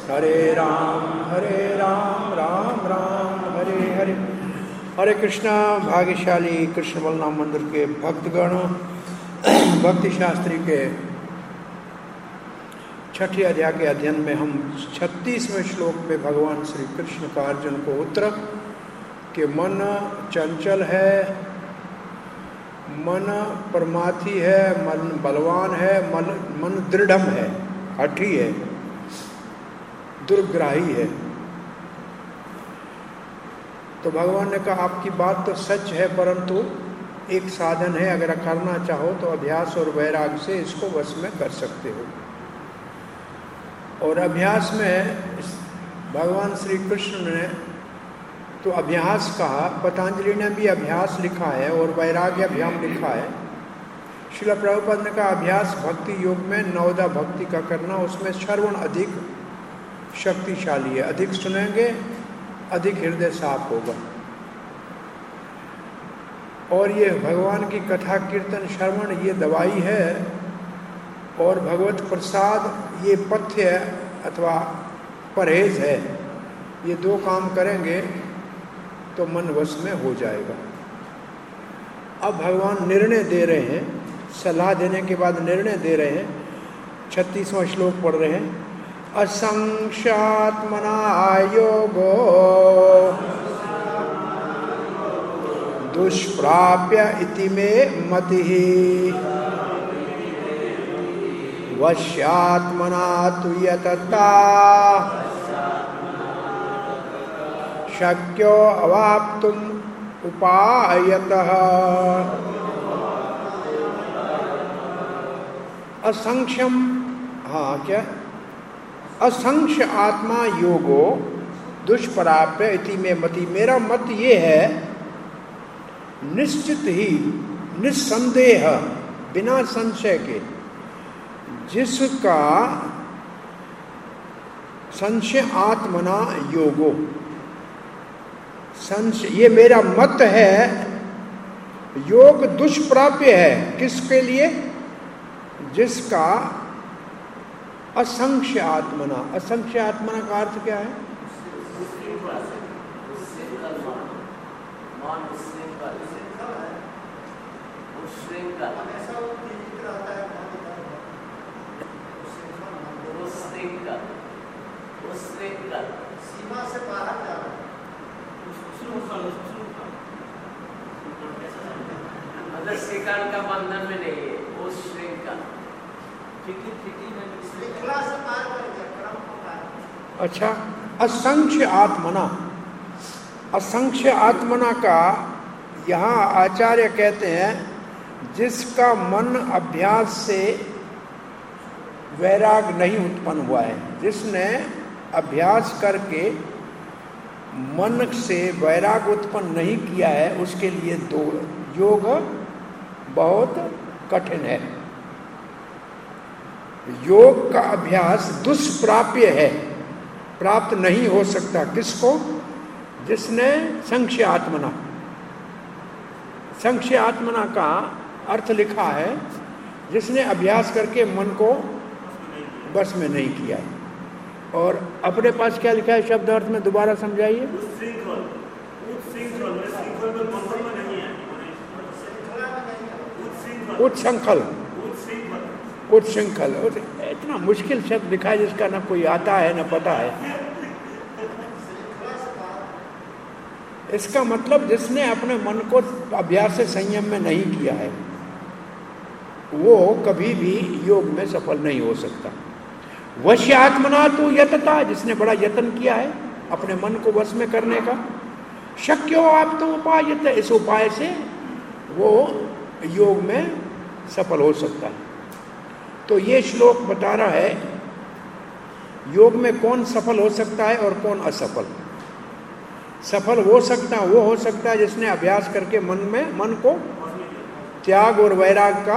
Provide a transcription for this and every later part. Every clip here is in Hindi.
हरे राम राम राम हरे हरे। हरे कृष्णा। भाग्यशाली कृष्ण बलराम मंदिर के भक्तगण, भक्ति शास्त्री के छठे अध्याय के अध्ययन में हम 36वें श्लोक में भगवान श्री कृष्ण का अर्जुन को उत्तर कि मन चंचल है, मन परमार्थी है, मन बलवान है, मन दृढ़म है, हठी है, दुर्ग्राही है। तो भगवान ने कहा आपकी बात तो सच है, परंतु एक साधन है, अगर करना चाहो तो अभ्यास और वैराग से इसको वश में कर सकते हो। और अभ्यास में भगवान श्री कृष्ण ने तो अभ्यास कहा, पतंजलि ने भी अभ्यास लिखा है और वैराग्य अभ्याम लिखा है। श्रील प्रभुपाद ने कहा अभ्यास भक्ति योग में नवदा भक्ति का करना, उसमें श्रवण अधिक शक्तिशाली है, अधिक सुनेंगे अधिक हृदय साफ होगा। और ये भगवान की कथा कीर्तन श्रवण ये दवाई है, और भगवत प्रसाद ये पथ्य अथवा परहेज है। ये दो काम करेंगे तो मन वश में हो जाएगा। अब भगवान निर्णय दे रहे हैं, सलाह देने के बाद निर्णय दे रहे हैं। 36वां श्लोक पढ़ रहे हैं। असंख्यात्मना योगो दुष्प्राप्य इति मे मतिः वश्यात्मना तु यतता शक्यो अवाप्तुम उपायतः। असंख्यम, हाँ क्या, असंख्य आत्मा योगो दुष्प्राप्य इति में मति। मेरा मत ये है, निश्चित ही निस्संदेह बिना संशय के जिसका संशय आत्मना योगो, संशय ये मेरा मत है, योग दुष्प्राप्य है। किसके लिए? जिसका असंख्य आत्मना। असंख्य आत्मना का अर्थ क्या है? सीमा से बाहर जाना, मतलब श्रीकांत का बंधन में नहीं है, वो श्रृंखला से पार कर गया, क्रम को पार। अच्छा, असंख्य आत्मना। असंख्य आत्मना का यहाँ आचार्य कहते हैं जिसका मन अभ्यास से वैराग नहीं उत्पन्न हुआ है, जिसने अभ्यास करके मन से वैराग उत्पन्न नहीं किया है, उसके लिए दो योग बहुत कठिन है। योग का अभ्यास दुष्प्राप्य है, प्राप्त नहीं हो सकता। किसको? जिसने संख्य आत्मना। संख्य आत्मना का अर्थ लिखा है जिसने अभ्यास करके मन को बस में नहीं किया है। और अपने पास क्या लिखा है शब्द अर्थ में दोबारा समझाइए। उत्संखल, उत्संखल। इतना मुश्किल शब्द लिखा है जिसका ना कोई आता है ना पता है। इसका मतलब जिसने अपने मन को अभ्यास से संयम में नहीं किया है वो कभी भी योग में सफल नहीं हो सकता। वश्य आत्मना तो यतता, जिसने बड़ा यत्न किया है अपने मन को वश में करने का। शक्यो आप तो उपाय, इस उपाय से वो योग में सफल हो सकता है। तो ये श्लोक बता रहा है योग में कौन सफल हो सकता है और कौन असफल। सफल हो सकता वो हो सकता है जिसने अभ्यास करके मन को त्याग और वैराग का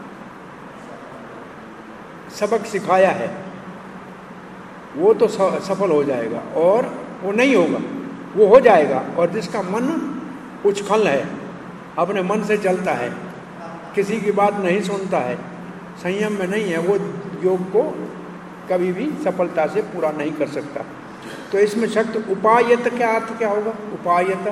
सबक सिखाया है, वो तो सफल हो जाएगा। और वो नहीं होगा, वो हो जाएगा। और जिसका मन उछल है, अपने मन से चलता है, किसी की बात नहीं सुनता है, संयम में नहीं है, वो योग को कभी भी सफलता से पूरा नहीं कर सकता। तो इसमें शक्त उपायत क्या अर्थ क्या होगा? उपायत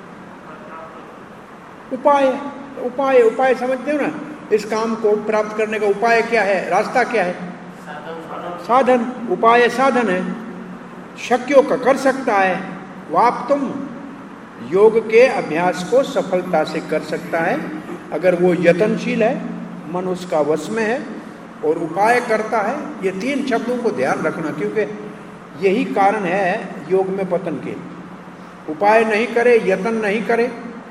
उपाय उपाय उपाय समझते हो ना, इस काम को प्राप्त करने का उपाय क्या है, रास्ता क्या है? साधन। उपाय साधन है, शक्यों का कर सकता है। वाप तुम योग के अभ्यास को सफलता से कर सकता है अगर वो यत्नशील है, मन उसका वश में है और उपाय करता है। ये 3 शब्दों को ध्यान रखना, क्योंकि यही कारण है योग में पतन के। उपाय नहीं करे, यत्न नहीं करे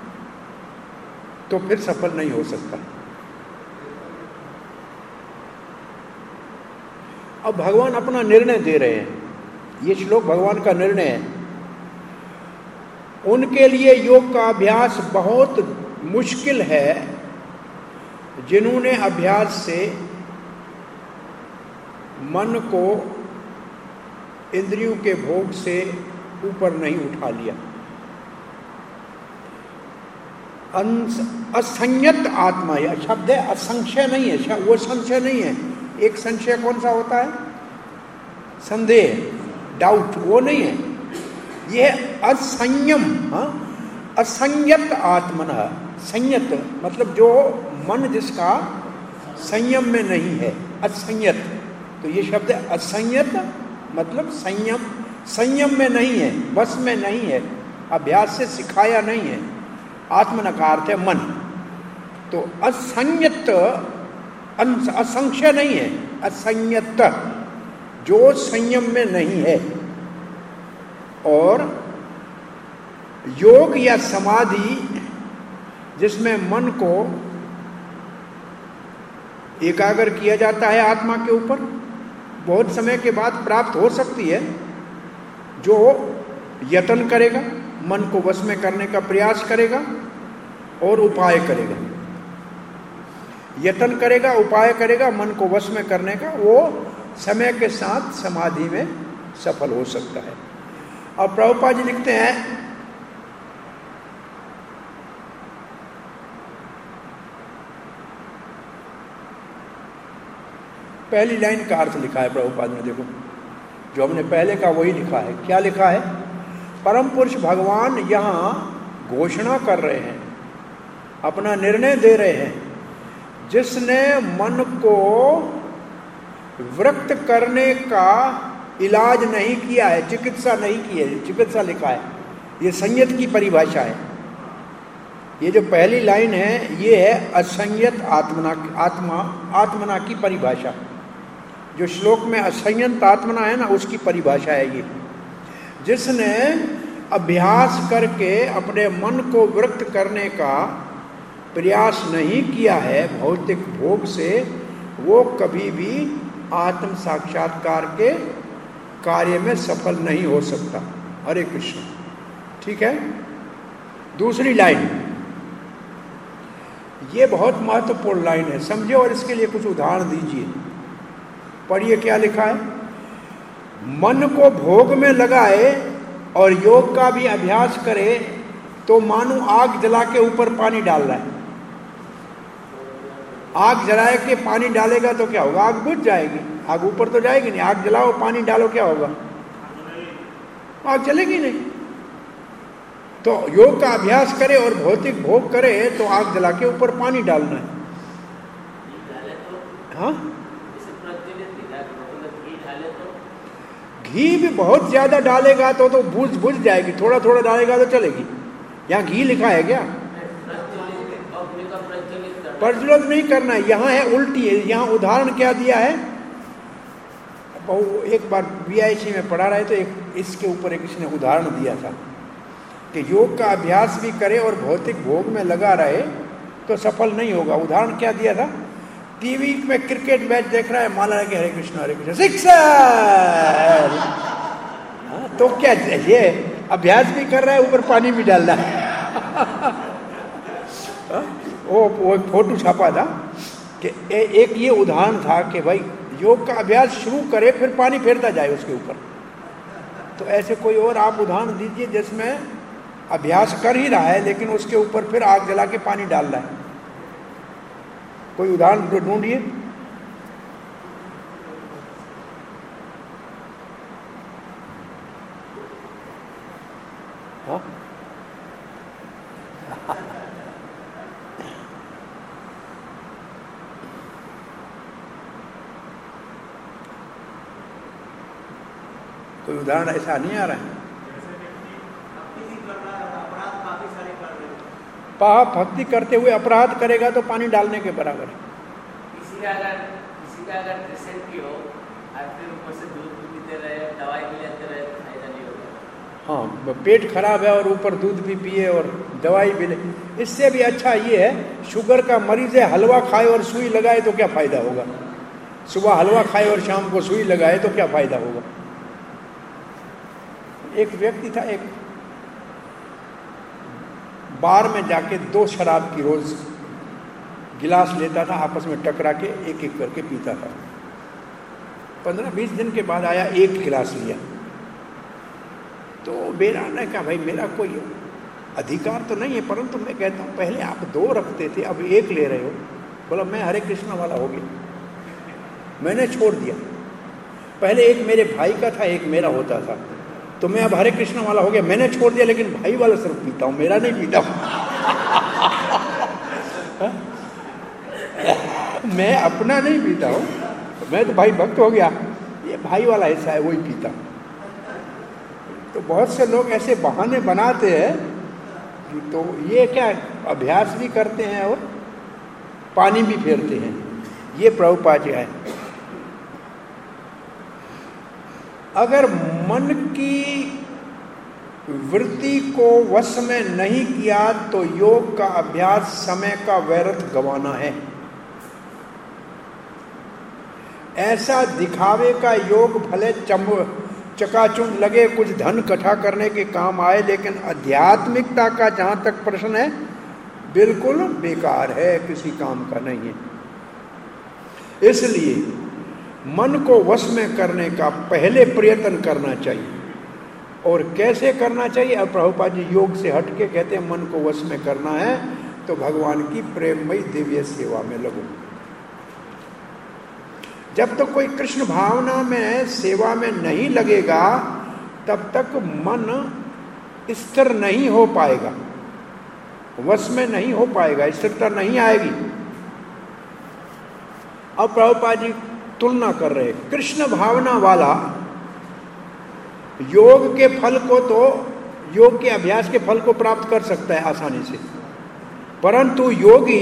तो फिर सफल नहीं हो सकता। अब भगवान अपना निर्णय दे रहे हैं, ये श्लोक भगवान का निर्णय है। उनके लिए योग का अभ्यास बहुत मुश्किल है जिन्होंने अभ्यास से मन को इंद्रियों के भोग से ऊपर नहीं उठा लिया। असंयत आत्मा, यह शब्द है, असंशय नहीं है, वो संशय नहीं है। एक संशय कौन सा होता है? संदेह, डाउट, वो नहीं है। यह असंयम, असंयत आत्मन। संयत मतलब जो मन जिसका संयम में नहीं है, असंयत। तो ये शब्द है असंयत, मतलब संयम, संयम में नहीं है, बस में नहीं है, अभ्यास से सिखाया नहीं है। आत्मन का अर्थ है मन। तो असंयत, असंशय नहीं है, असंयत जो संयम में नहीं है। और योग या समाधि जिसमें मन को एकाग्र किया जाता है आत्मा के ऊपर, बहुत समय के बाद प्राप्त हो सकती है। जो यत्न करेगा, मन को वश में करने का प्रयास करेगा और उपाय करेगा, यत्न करेगा, उपाय करेगा, मन को वश में करने का, वो समय के साथ समाधि में सफल हो सकता है। और प्रभुपाद जी लिखते हैं, पहली लाइन का अर्थ लिखा है प्रभुपाद ने, देखो जो हमने पहले का वही लिखा है। क्या लिखा है? परम पुरुष भगवान यहाँ घोषणा कर रहे हैं, अपना निर्णय दे रहे हैं, जिसने मन को विरक्त करने का इलाज नहीं किया है, चिकित्सा नहीं की है, चिकित्सा लिखा है, ये संयत की परिभाषा है। ये जो पहली लाइन है ये है असंयत आत्मना की परिभाषा। जो श्लोक में असंयत आत्मना है ना, उसकी परिभाषा है ये। जिसने अभ्यास करके अपने मन को विरक्त करने का प्रयास नहीं किया है भौतिक भोग से, वो कभी भी आत्म साक्षात्कार के कार्य में सफल नहीं हो सकता। हरे कृष्ण। ठीक है, दूसरी लाइन, ये बहुत महत्वपूर्ण लाइन है, समझे और इसके लिए कुछ उदाहरण दीजिए। पढ़िए क्या लिखा है। मन को भोग में लगाए और योग का भी अभ्यास करे तो मानो आग जला के ऊपर पानी डाल रहा है। आग जलाए के पानी डालेगा तो क्या होगा? आग बुझ जाएगी, आग ऊपर तो जाएगी नहीं। आग जलाओ पानी डालो, क्या होगा? आग जलेगी नहीं। तो योग का अभ्यास करे और भौतिक भोग करे तो आग जला के ऊपर पानी डालना है। हाँ, घी भी बहुत ज्यादा डालेगा तो बुझ जाएगी, थोड़ा थोड़ा डालेगा तो चलेगी। यहाँ घी लिखा है क्या? प्रज्वलित नहीं करना है, यहाँ है उल्टी है। यहाँ उदाहरण क्या दिया है, एक बार BIC में पढ़ा रहे तो एक इसके ऊपर एक इसने उदाहरण दिया था कि योग का अभ्यास भी करे और भौतिक भोग में लगा रहे तो सफल नहीं होगा। उदाहरण क्या दिया था? टीवी में क्रिकेट मैच देख रहा है, माला लगे हरे कृष्ण सिक्सर। तो क्या ये अभ्यास भी कर रहा है, ऊपर पानी भी डाल रहा है। वो एक फोटो छापा था कि एक ये उदाहरण था कि भाई योग का अभ्यास शुरू करे फिर पानी फेरता जाए उसके ऊपर। तो ऐसे कोई और आप उदाहरण दीजिए जिसमें अभ्यास कर ही रहा है लेकिन उसके ऊपर फिर आग जला के पानी डाल रहा है। कोई उदाहरण ढूंढिए। हाँ? कोई उदाहरण ऐसा नहीं आ रहा है? पाप भक्ति करते हुए अपराध करेगा तो पानी डालने के बराबर है। किसी का अगर डिसेंट्री हो और फिर ऊपर से दूध पीते रहे, दवाई भी लेते रहे, तो फायदा नहीं होगा। हाँ, पेट खराब है और ऊपर दूध भी पिए और दवाई भी ले, इससे भी अच्छा ये है, शुगर का मरीज है, हलवा खाए और सुई लगाए तो क्या फायदा होगा? सुबह हलवा खाए और शाम को सुई लगाए तो क्या फायदा होगा? एक व्यक्ति था, एक बार में जाके 2 शराब की रोज गिलास लेता था, आपस में टकरा के एक एक करके पीता था। 15-20 दिन के बाद आया, 1 गिलास लिया। तो मेरा ने कहा, भाई मेरा कोई अधिकार तो नहीं है, परंतु मैं कहता हूँ पहले आप 2 रखते थे, अब 1 ले रहे हो। बोला मैं हरे कृष्ण वाला हो गया, मैंने छोड़ दिया। पहले एक मेरे भाई का था, एक मेरा होता था, तो मैं अब हरे कृष्ण वाला हो गया, मैंने छोड़ दिया, लेकिन भाई वाला सिर्फ पीता हूं, मेरा नहीं पीता हूं। मैं अपना नहीं पीता हूं, मैं तो भाई भक्त हो गया, ये भाई वाला हिस्सा है वही पीता हूं। तो बहुत से लोग ऐसे बहाने बनाते हैं, तो ये क्या अभ्यास भी करते हैं और पानी भी फेरते हैं। ये प्रभुपाद जी है। अगर मन की वृत्ति को वश में नहीं किया तो योग का अभ्यास समय का व्यर्थ गंवाना है। ऐसा दिखावे का योग भले चकाचौंध लगे, कुछ धन इकट्ठा करने के काम आए, लेकिन आध्यात्मिकता का जहां तक प्रश्न है बिल्कुल बेकार है, किसी काम का नहीं है। इसलिए मन को वश में करने का पहले प्रयत्न करना चाहिए। और कैसे करना चाहिए? अब प्रभुपाद जी योग से हटके कहते हैं मन को वश में करना है तो भगवान की प्रेममयी दिव्य सेवा में लगो। जब तक कोई कृष्ण भावना में सेवा में नहीं लगेगा तब तक मन स्थिर नहीं हो पाएगा, वश में नहीं हो पाएगा, स्थिरता नहीं आएगी। अब प्रभुपाद जी तुलना कर रहे, कृष्ण भावना वाला योग के फल को, तो योग के अभ्यास के फल को प्राप्त कर सकता है आसानी से, परंतु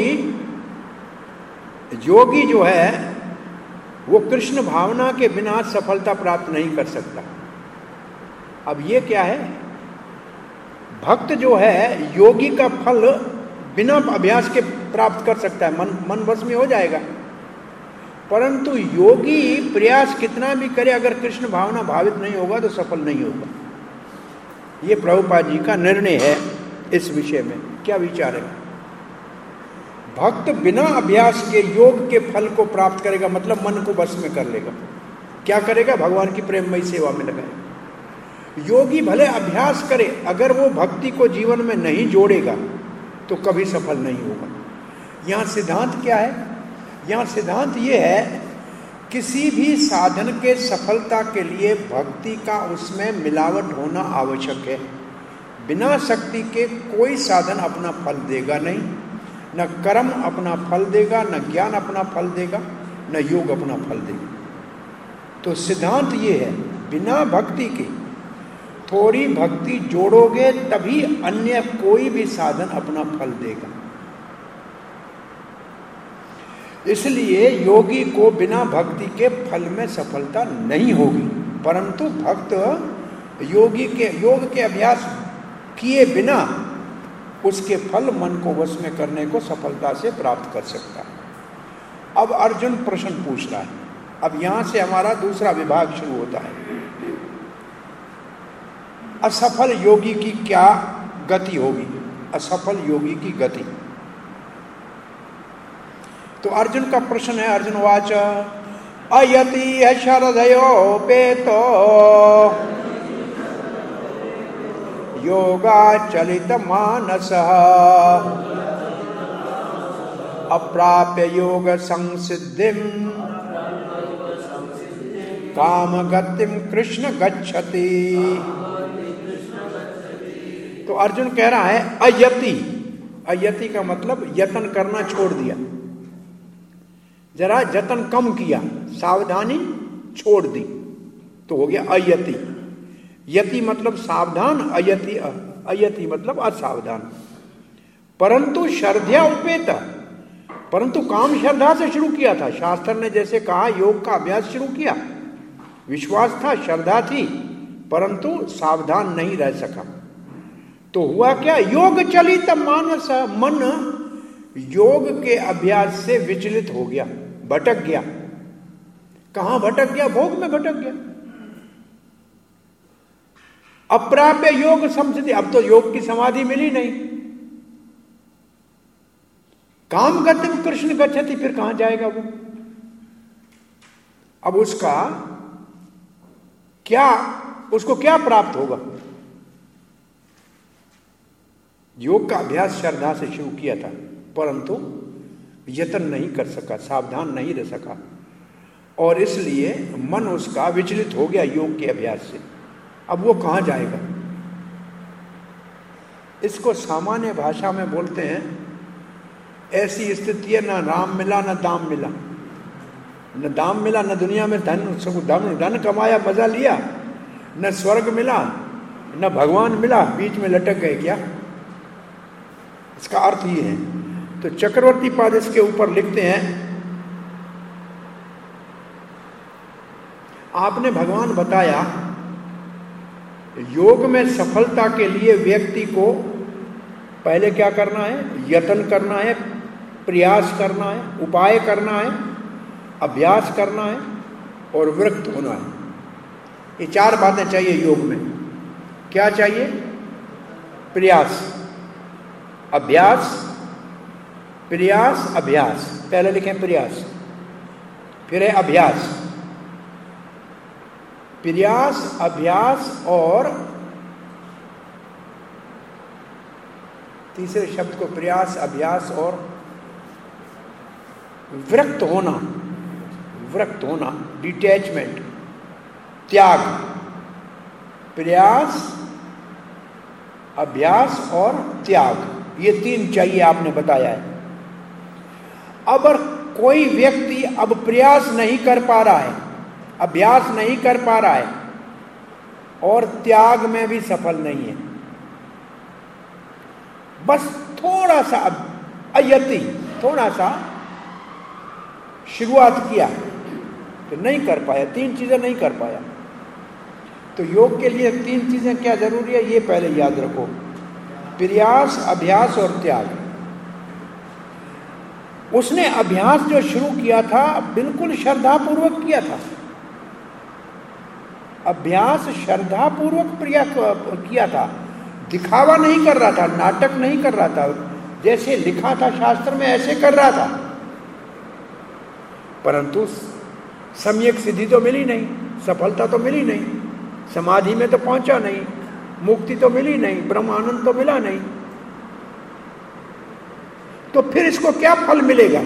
योगी जो है वो कृष्ण भावना के बिना सफलता प्राप्त नहीं कर सकता। अब ये क्या है? भक्त जो है योगी का फल बिना अभ्यास के प्राप्त कर सकता है, मन वश में हो जाएगा, परंतु योगी प्रयास कितना भी करे, अगर कृष्ण भावना भावित नहीं होगा तो सफल नहीं होगा। ये प्रभुपाद जी का निर्णय है इस विषय में। क्या विचार है? भक्त बिना अभ्यास के योग के फल को प्राप्त करेगा, मतलब मन को वश में कर लेगा। क्या करेगा? भगवान की प्रेममयी सेवा में लगाएगा। योगी भले अभ्यास करे, अगर वो भक्ति को जीवन में नहीं जोड़ेगा तो कभी सफल नहीं होगा। यहाँ सिद्धांत क्या है? यहाँ सिद्धांत ये है, किसी भी साधन के सफलता के लिए भक्ति का उसमें मिलावट होना आवश्यक है। बिना शक्ति के कोई साधन अपना फल देगा नहीं, न कर्म अपना फल देगा, न ज्ञान अपना फल देगा, न योग अपना फल देगा। तो सिद्धांत ये है, बिना भक्ति के थोड़ी भक्ति जोड़ोगे तभी अन्य कोई भी साधन अपना फल देगा। इसलिए योगी को बिना भक्ति के फल में सफलता नहीं होगी, परंतु भक्त योग के अभ्यास किए बिना उसके फल मन को वश में करने को सफलता से प्राप्त कर सकता है। अब अर्जुन प्रश्न पूछ रहा है। अब यहां से हमारा दूसरा विभाग शुरू होता है। असफल योगी की क्या गति होगी? असफल योगी की गति। तो अर्जुन का प्रश्न है, अर्जुन वाच अयति शरदयोपेतो योगाचलित मानसः अप्राप्य योग संसिद्धिं कामगतिं कृष्ण गच्छति। तो अर्जुन कह रहा है अयति। अयति का मतलब यत्न करना छोड़ दिया, जरा जतन कम किया, सावधानी छोड़ दी, तो हो गया अयति। यति मतलब सावधान, अयति अयति मतलब असावधान। परंतु श्रद्धा उपेता, परंतु काम श्रद्धा से शुरू किया था। शास्त्र ने जैसे कहा योग का अभ्यास शुरू किया, विश्वास था, श्रद्धा थी, परंतु सावधान नहीं रह सका। तो हुआ क्या, योग चलित मानस, मन योग के अभ्यास से विचलित हो गया, भटक गया। कहां भटक गया, भोग में भटक गया। अप्राप्य योग संसिद्धि, अब तो योग की समाधि मिली नहीं। काम गतिम कृष्ण गच्छति, फिर कहां जाएगा वो। अब उसका क्या, उसको क्या प्राप्त होगा। योग का अभ्यास श्रद्धा से शुरू किया था, परंतु यत्न नहीं कर सका, सावधान नहीं रह सका, और इसलिए मन उसका विचलित हो गया योग के अभ्यास से। अब वो कहां जाएगा। इसको सामान्य भाषा में बोलते हैं, ऐसी स्थिति है, ना राम मिला ना दाम मिला, न दाम मिला, न दुनिया में धन कमाया, मजा लिया, न स्वर्ग मिला, न भगवान मिला, बीच में लटक गए क्या। इसका अर्थ ये है। तो चक्रवर्ती पाद इसके ऊपर लिखते हैं, आपने भगवान बताया योग में सफलता के लिए व्यक्ति को पहले क्या करना है, यत्न करना है, प्रयास करना है, उपाय करना है, अभ्यास करना है और विरक्त होना है। ये चार बातें चाहिए योग में। क्या चाहिए, प्रयास, अभ्यास, प्रयास, अभ्यास। पहले लिखें प्रयास, फिर है अभ्यास। प्रयास, अभ्यास और तीसरे शब्द को प्रयास, अभ्यास और विरक्त होना, विरक्त होना, डिटैचमेंट, त्याग। प्रयास, अभ्यास और त्याग, ये तीन चाहिए आपने बताया है। अब अगर कोई व्यक्ति अब प्रयास नहीं कर पा रहा है, अभ्यास नहीं कर पा रहा है और त्याग में भी सफल नहीं है, बस थोड़ा सा अयति, थोड़ा सा शुरुआत किया तो नहीं कर पाया, तीन चीजें नहीं कर पाया। तो योग के लिए तीन चीजें क्या जरूरी है, ये पहले याद रखो, प्रयास, अभ्यास और त्याग। उसने अभ्यास जो शुरू किया था बिल्कुल श्रद्धापूर्वक किया था, अभ्यास श्रद्धापूर्वक किया था, दिखावा नहीं कर रहा था, नाटक नहीं कर रहा था, जैसे लिखा था शास्त्र में ऐसे कर रहा था। परंतु सम्यक सिद्धि तो मिली नहीं, सफलता तो मिली नहीं, समाधि में तो पहुंचा नहीं, मुक्ति तो मिली नहीं, ब्रह्मानंद तो मिला नहीं। तो फिर इसको क्या फल मिलेगा।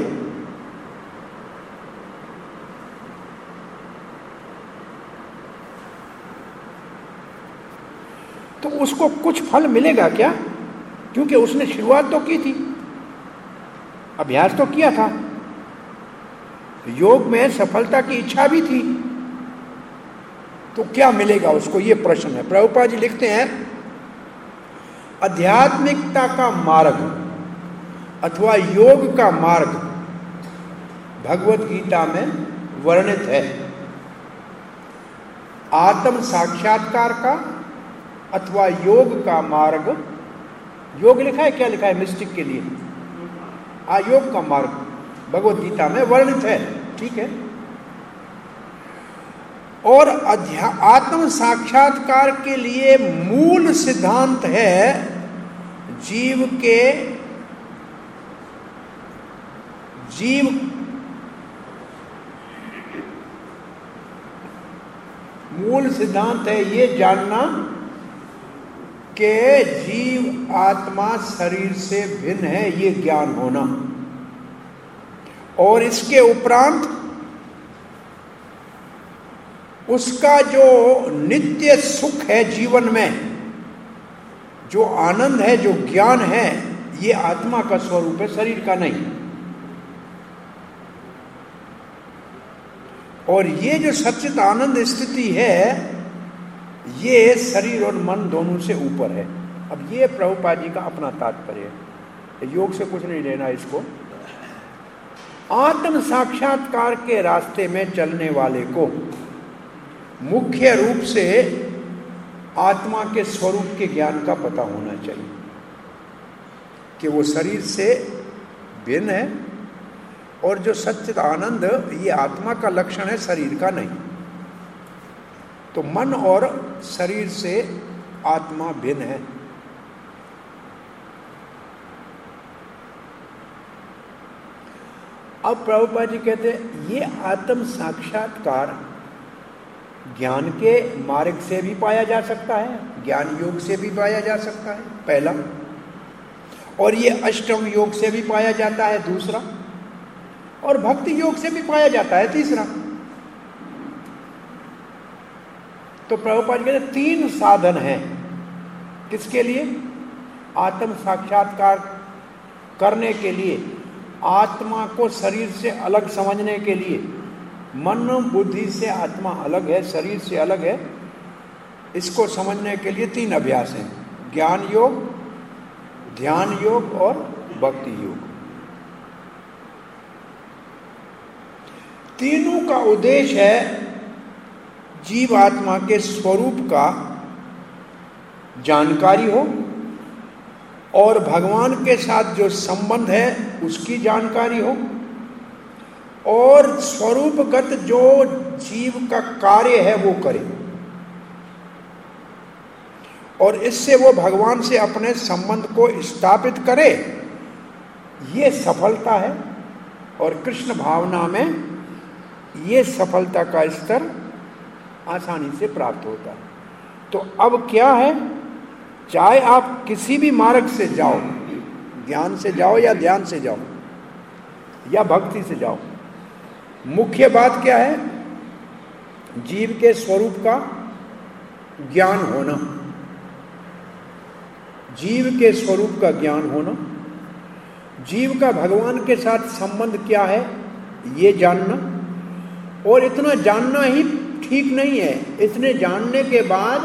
तो उसको कुछ फल मिलेगा क्या, क्योंकि उसने शुरुआत तो की थी, अभ्यास तो किया था, योग में सफलता की इच्छा भी थी, तो क्या मिलेगा उसको, ये प्रश्न है। प्रभुपाद जी लिखते हैं, आध्यात्मिकता का मार्ग अथवा योग का मार्ग भगवत गीता में वर्णित है। आत्म साक्षात्कार का अथवा योग का मार्ग, योग लिखा है, क्या लिखा है मिस्टिक के लिए, योग का मार्ग भगवत गीता में वर्णित है, ठीक है। और आत्म साक्षात्कार के लिए मूल सिद्धांत है मूल सिद्धांत है ये जानना कि जीव आत्मा शरीर से भिन्न है, ये ज्ञान होना। और इसके उपरांत उसका जो नित्य सुख है जीवन में, जो आनंद है, जो ज्ञान है, ये आत्मा का स्वरूप है, शरीर का नहीं। और ये जो सच्चित आनंद स्थिति है, ये शरीर और मन दोनों से ऊपर है। अब ये प्रभुपाद जी का अपना तात्पर्य है, योग से कुछ नहीं लेना इसको। आत्म साक्षात्कार के रास्ते में चलने वाले को मुख्य रूप से आत्मा के स्वरूप के ज्ञान का पता होना चाहिए कि वो शरीर से भिन्न है, और जो सच्चित आनंद ये आत्मा का लक्षण है, शरीर का नहीं। तो मन और शरीर से आत्मा भिन्न है। अब प्रभुपाद जी कहते हैं ये आत्म साक्षात्कार ज्ञान के मार्ग से भी पाया जा सकता है, ज्ञान योग से भी पाया जा सकता है, पहला। और ये अष्टम योग से भी पाया जाता है, दूसरा। और भक्ति योग से भी पाया जाता है, तीसरा। तो प्रभुपाद जी कहते हैं 3 साधन हैं किसके लिए? आत्म साक्षात्कार करने के लिए, आत्मा को शरीर से अलग समझने के लिए। मन बुद्धि से आत्मा अलग है, शरीर से अलग है, इसको समझने के लिए 3 अभ्यास हैं, ज्ञान योग, ध्यान योग और भक्ति योग। तीनों का उद्देश्य है जीव आत्मा के स्वरूप का जानकारी हो, और भगवान के साथ जो संबंध है उसकी जानकारी हो, और स्वरूपगत जो जीव का कार्य है वो करे, और इससे वो भगवान से अपने संबंध को स्थापित करे। ये सफलता है, और कृष्ण भावना में ये सफलता का स्तर आसानी से प्राप्त होता है। तो अब क्या है, चाहे आप किसी भी मार्ग से जाओ, ज्ञान से जाओ या ध्यान से जाओ या भक्ति से जाओ, मुख्य बात क्या है? जीव के स्वरूप का ज्ञान होना, जीव के स्वरूप का ज्ञान होना, जीव का भगवान के साथ संबंध क्या है ये जानना। और इतना जानना ही ठीक नहीं है, इतने जानने के बाद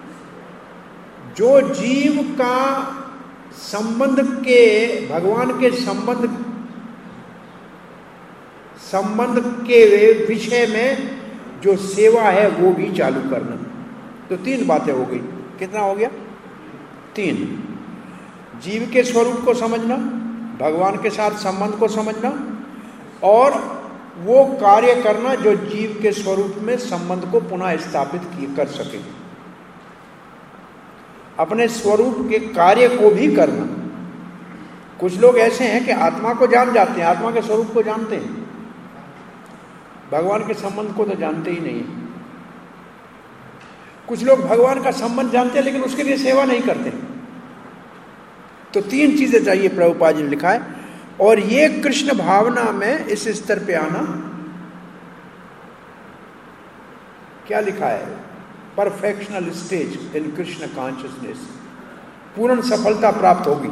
जो जीव का संबंध के, भगवान के संबंध के विषय में जो सेवा है वो भी चालू करना। तो 3 बातें हो गई। कितना हो गया? 3। जीव के स्वरूप को समझना, भगवान के साथ संबंध को समझना, और वो कार्य करना जो जीव के स्वरूप में संबंध को पुनः स्थापित कर सके। अपने स्वरूप के कार्य को भी करना। कुछ लोग ऐसे हैं कि आत्मा को जान जाते हैं, आत्मा के स्वरूप को जानते हैं, भगवान के संबंध को तो जानते ही नहीं। कुछ लोग भगवान का संबंध जानते हैं लेकिन उसके लिए सेवा नहीं करते। तो 3 चीजें चाहिए, प्रभुपाद जी ने लिखा है। और ये कृष्ण भावना में इस स्तर पे आना, क्या लिखा है? Perfectional stage in Krishna consciousness, पूर्ण सफलता प्राप्त होगी।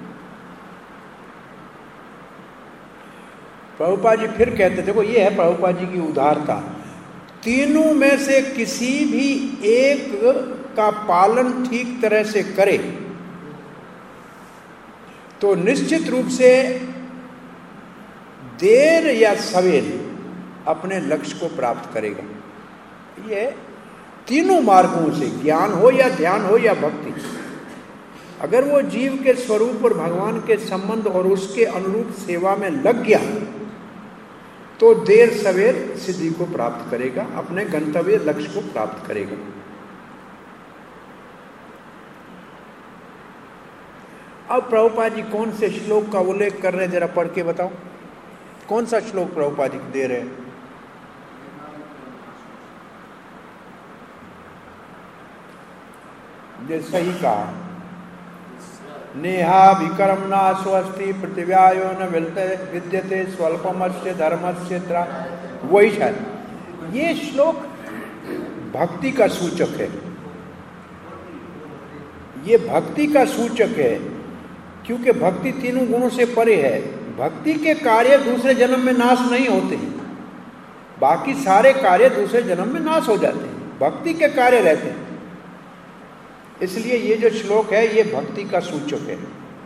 प्रभुपाद जी फिर कहते, देखो ये है प्रभुपाद जी की उदारता, तीनों में से किसी भी एक का पालन ठीक तरह से करे तो निश्चित रूप से देर या सवेर अपने लक्ष्य को प्राप्त करेगा। ये तीनों मार्गों से, ज्ञान हो या ध्यान हो या भक्ति, अगर वो जीव के स्वरूप और भगवान के संबंध और उसके अनुरूप सेवा में लग गया तो देर सवेर सिद्धि को प्राप्त करेगा, अपने गंतव्य लक्ष्य को प्राप्त करेगा। अब प्रभुपाद जी कौन से श्लोक का उल्लेख कर रहे हैं, जरा पढ़ के बताओ। कौन सा श्लोक प्रभुपाद जी दे रहे हैं? ये सही कहा, नेहा विक्रम ना स्वस्ति पृथिव्यायो न विद्यते स्वल्पमस्य धर्मस्य त्रा, वही शायद। ये श्लोक भक्ति का सूचक है। ये भक्ति का सूचक है, क्योंकि भक्ति तीनों गुणों से परे है। भक्ति के कार्य दूसरे जन्म में नाश नहीं होते हैं, बाकी सारे कार्य दूसरे जन्म में नाश हो जाते हैं, भक्ति के कार्य रहते हैं। इसलिए ये जो श्लोक है ये भक्ति का सूचक है।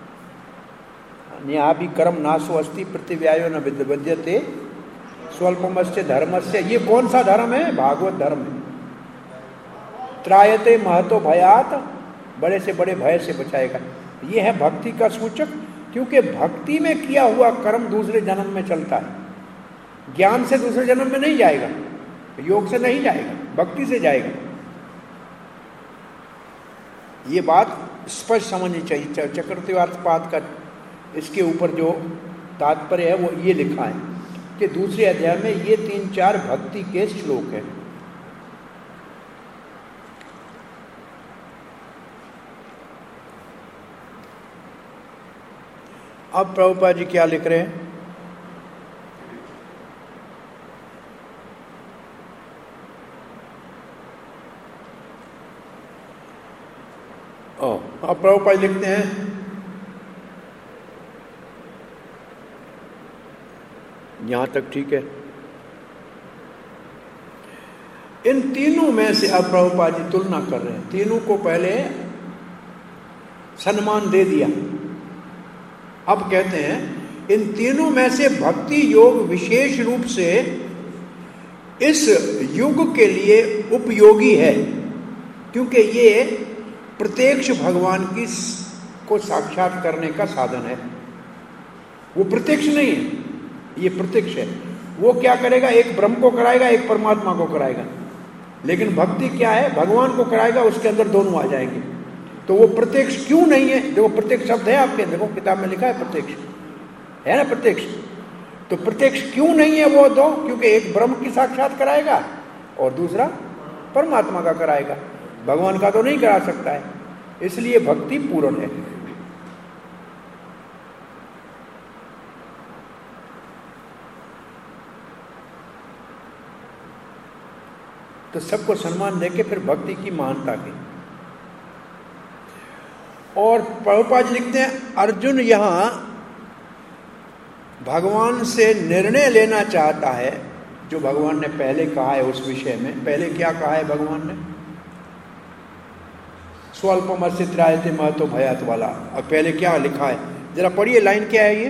न्याभि कर्म नाशो अस्ति प्रतिव्यायो न विद्यते स्वल्पमस्य धर्मस्य। ये कौन सा धर्म है? भागवत धर्म है। त्रायते महतो भयात, बड़े से बड़े भय से बचाएगा। ये है भक्ति का सूचक, क्योंकि भक्ति में किया हुआ कर्म दूसरे जन्म में चलता है। ज्ञान से दूसरे जन्म में नहीं जाएगा, योग से नहीं जाएगा, भक्ति से जाएगा। ये बात स्पष्ट समझनी चाहिए। चक्रवर्तीवाद का इसके ऊपर जो तात्पर्य है वो ये लिखा है कि दूसरे अध्याय में ये 3-4 भक्ति के श्लोक हैं। अब प्रभुपाद जी क्या लिख रहे हैं? अब प्रभुपाद लिखते हैं, यहां तक ठीक है। इन तीनों में से अब प्रभुपाद जी तुलना कर रहे हैं। तीनों को पहले सम्मान दे दिया, अब कहते हैं इन तीनों में से भक्ति योग विशेष रूप से इस युग के लिए उपयोगी है, क्योंकि ये प्रत्यक्ष भगवान की को साक्षात करने का साधन है। वो प्रत्यक्ष नहीं है, ये प्रत्यक्ष है। वो क्या करेगा? एक ब्रह्म को कराएगा, एक परमात्मा को कराएगा। लेकिन भक्ति क्या है? भगवान को कराएगा, उसके अंदर दोनों आ जाएंगे। तो वो प्रत्यक्ष क्यों नहीं है? देखो प्रत्यक्ष शब्द है आपके, देखो किताब में लिखा है प्रत्यक्ष, है ना प्रत्यक्ष। तो प्रत्यक्ष क्यों नहीं है वो दो? क्योंकि एक ब्रह्म की साक्षात कराएगा और दूसरा परमात्मा का कराएगा, भगवान का तो नहीं करा सकता है। इसलिए भक्ति पूर्ण है। तो सबको सम्मान देके फिर भक्ति की महानता की। और प्रभुपाद लिखते हैं अर्जुन यहां भगवान से निर्णय लेना चाहता है, जो भगवान ने पहले कहा है उस विषय में। पहले क्या कहा है भगवान ने? स्वल्पमस्य त्रायते महतो भयात वाला। और पहले क्या लिखा है? जरा पढ़िए, लाइन क्या है ये?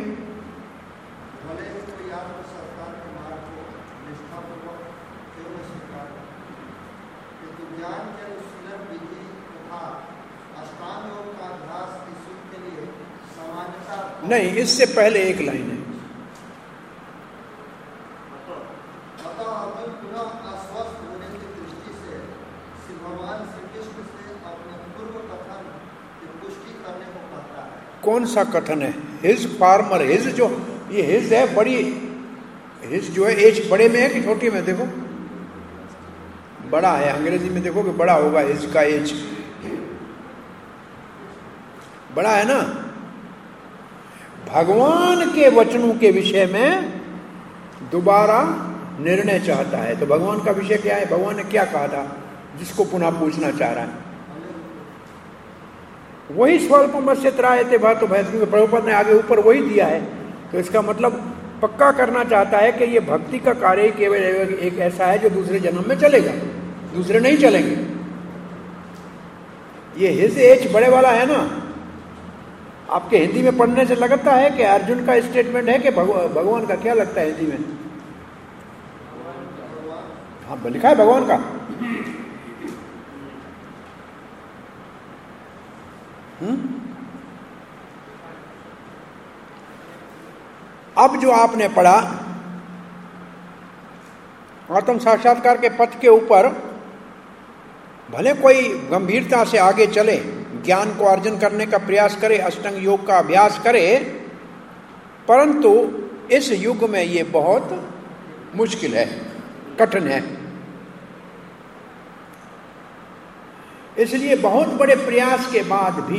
नहीं, इससे पहले एक लाइन है। कौन सा कथन है? हिज फार्मर, हिज जो ये हिज है, बड़ी हिज जो है एच बड़े में है कि छोटी में? देखो बड़ा है, अंग्रेजी में देखो कि बड़ा होगा, हिज का एच बड़ा है ना। भगवान के वचनों के विषय में दोबारा निर्णय चाहता है। तो भगवान का विषय क्या है? भगवान ने क्या कहा था जिसको पुनः पूछना चाह रहा है? वही स्वल्पमस्य त्रायते महतो भयात, क्योंकि प्रभुपाद ने आगे ऊपर वही दिया है। तो इसका मतलब पक्का करना चाहता है कि ये भक्ति का कार्य केवल एक ऐसा है जो दूसरे जन्म में चलेगा, दूसरे नहीं चलेंगे। ये हिज एच बड़े वाला है ना। आपके हिंदी में पढ़ने से लगता है कि अर्जुन का स्टेटमेंट है कि भगवान का क्या लगता है हिंदी में? हाँ लिखा है भगवान का। अब जो आपने पढ़ा आत्म साक्षात्कार के पथ के ऊपर, भले कोई गंभीरता से आगे चले, ज्ञान को अर्जन करने का प्रयास करे, अष्टांग योग का अभ्यास करे, परंतु इस युग में ये बहुत मुश्किल है, कठिन है। इसलिए बहुत बड़े प्रयास के बाद भी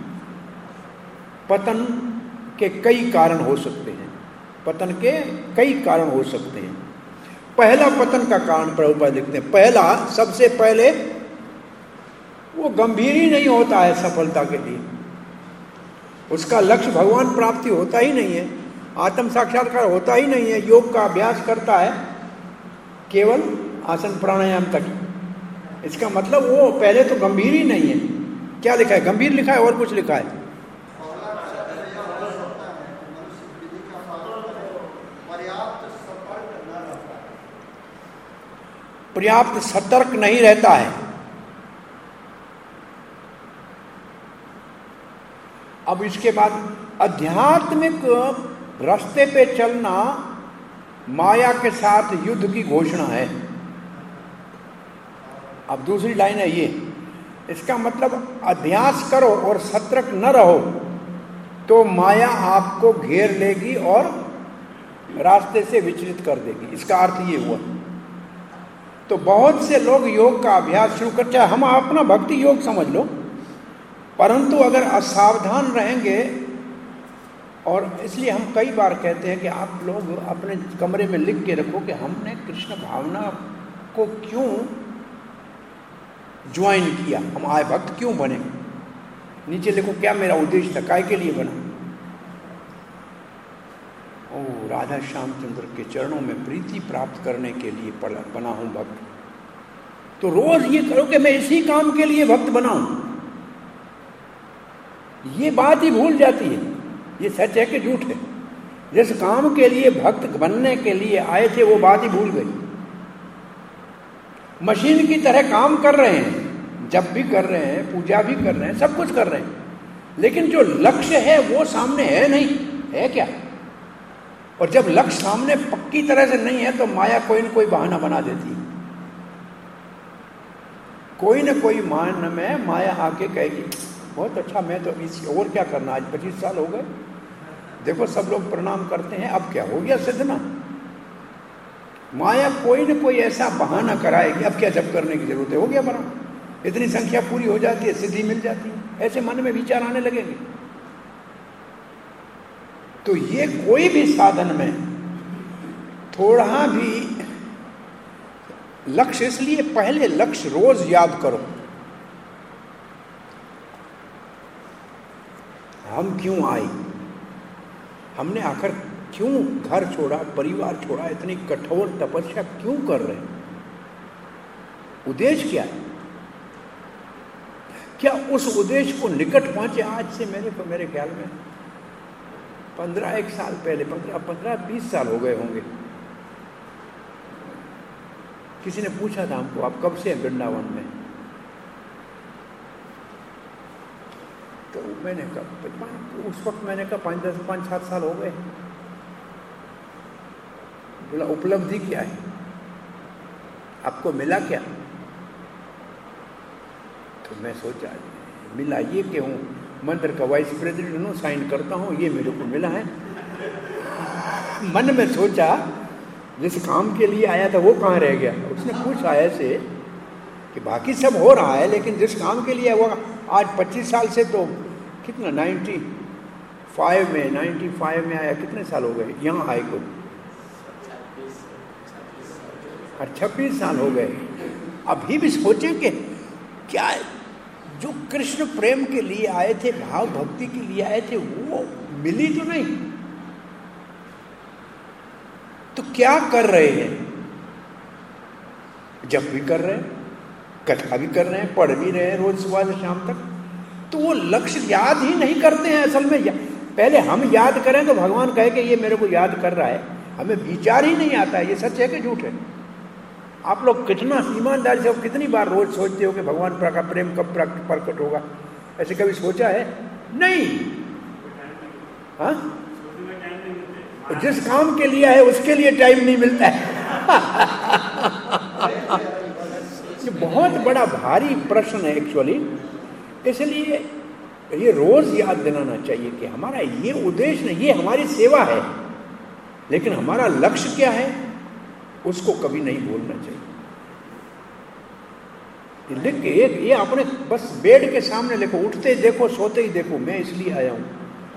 पतन के कई कारण हो सकते हैं। पतन के कई कारण हो सकते हैं। पहला पतन का कारण प्रभुपाद लिखते हैं, पहला सबसे पहले वो गंभीर ही नहीं होता है सफलता के लिए। उसका लक्ष्य भगवान प्राप्ति होता ही नहीं है, आत्म साक्षात्कार होता ही नहीं है। योग का अभ्यास करता है केवल आसन प्राणायाम तक। इसका मतलब वो पहले तो गंभीर ही नहीं है। क्या लिखा है? गंभीर लिखा है और कुछ लिखा है? पर्याप्त सतर्क नहीं रहता है। अब इसके बाद आध्यात्मिक रास्ते पे चलना माया के साथ युद्ध की घोषणा है। अब दूसरी लाइन है ये, इसका मतलब अभ्यास करो और सतर्क न रहो तो माया आपको घेर लेगी और रास्ते से विचलित कर देगी। इसका अर्थ ये हुआ। तो बहुत से लोग योग का अभ्यास शुरू करते हैं, हम अपना भक्ति योग समझ लो, परंतु अगर असावधान रहेंगे, और इसलिए हम कई बार कहते हैं कि आप लोग अपने कमरे में लिख के रखो कि हमने कृष्ण भावना को क्यों ज्वाइन किया, हम आए भक्त क्यों बने। नीचे लिखो क्या मेरा उद्देश्य था, काय के लिए बना। ओ राधा श्यामचंद्र के चरणों में प्रीति प्राप्त करने के लिए बना हूं भक्त। तो रोज ये करो कि मैं इसी काम के लिए भक्त बनाऊं। ये बात ही भूल जाती है। ये सच है कि झूठ है? जिस काम के लिए भक्त बनने के लिए आए थे वो बात ही भूल गई। मशीन की तरह काम कर रहे हैं, जब भी कर रहे हैं, पूजा भी कर रहे हैं, सब कुछ कर रहे हैं, लेकिन जो लक्ष्य है वो सामने है नहीं, है क्या? और जब लक्ष्य सामने पक्की तरह से नहीं है तो माया कोई न कोई बहाना बना देती है। कोई न कोई मान में माया आके कहेगी बहुत अच्छा, मैं तो इस और क्या करना, आज 25 साल हो गए, देखो सब लोग प्रणाम करते हैं, अब क्या हो गया सिद्ध ना। माया कोई न कोई ऐसा बहाना कराएगी, अब क्या जब करने की जरूरत है, हो गया बना, इतनी संख्या पूरी हो जाती है, सिद्धि मिल जाती है, ऐसे मन में विचार आने लगेंगे। तो ये कोई भी साधन में थोड़ा भी लक्ष्य, इसलिए पहले लक्ष्य रोज याद करो, हम क्यों आए, हमने आखिर क्यों घर छोड़ा, परिवार छोड़ा, इतनी कठोर तपस्या क्यों कर रहे हैं, उद्देश्य क्या है? क्या उस उद्देश्य को निकट पहुंचे? आज से मेरे ख्याल में 15 साल पहले, 15-20 साल हो गए होंगे, किसी ने पूछा था हमको आप कब से हैं वृंदावन में, तो मैंने कहा उस वक्त मैंने कहा 5-7 साल हो गए। बोला उपलब्धि क्या है, आपको मिला क्या? तो मैं सोचा मिला ये कि हूँ मंदिर का वाइस प्रेसिडेंट हूँ, साइन करता हूँ, ये मेरे को मिला है। मन में सोचा जिस काम के लिए आया था वो कहाँ रह गया। उसने पूछा ऐसे कि बाकी सब हो रहा है, लेकिन जिस काम के लिए वो आज 25 साल से, तो कितना 95 में आया, कितने साल हो गए यहाँ आए को? 26 साल हो गए। अभी भी सोचें कि क्या जो कृष्ण प्रेम के लिए आए थे, भाव भक्ति के लिए आए थे, वो मिली तो नहीं। तो क्या कर रहे हैं? जब भी कर रहे हैं, कथा भी कर रहे हैं, पढ़ भी रहे हैं रोज सुबह से शाम तक, तो वो लक्ष्य याद ही नहीं करते हैं असल में। पहले हम याद करें तो भगवान कहे कि ये मेरे को याद कर रहा है, हमें विचार ही नहीं आता है ये सच है कि झूठ है। आप लोग कितना ईमानदारी से, कितनी बार रोज सोचते हो कि भगवान का प्रेम कब प्रकट होगा? ऐसे कभी सोचा है? नहीं। हाँ, जिस काम के लिए है उसके लिए टाइम नहीं मिलता है। ये बहुत बड़ा भारी प्रश्न है एक्चुअली। इसलिए ये रोज याद दिलाना चाहिए कि हमारा ये उद्देश्य नहीं, ये हमारी सेवा है, लेकिन हमारा लक्ष्य क्या है उसको कभी नहीं भूलना चाहिए। लिख के ये अपने बस बेड के सामने लिखो, उठते देखो, सोते ही देखो, मैं इसलिए आया हूं।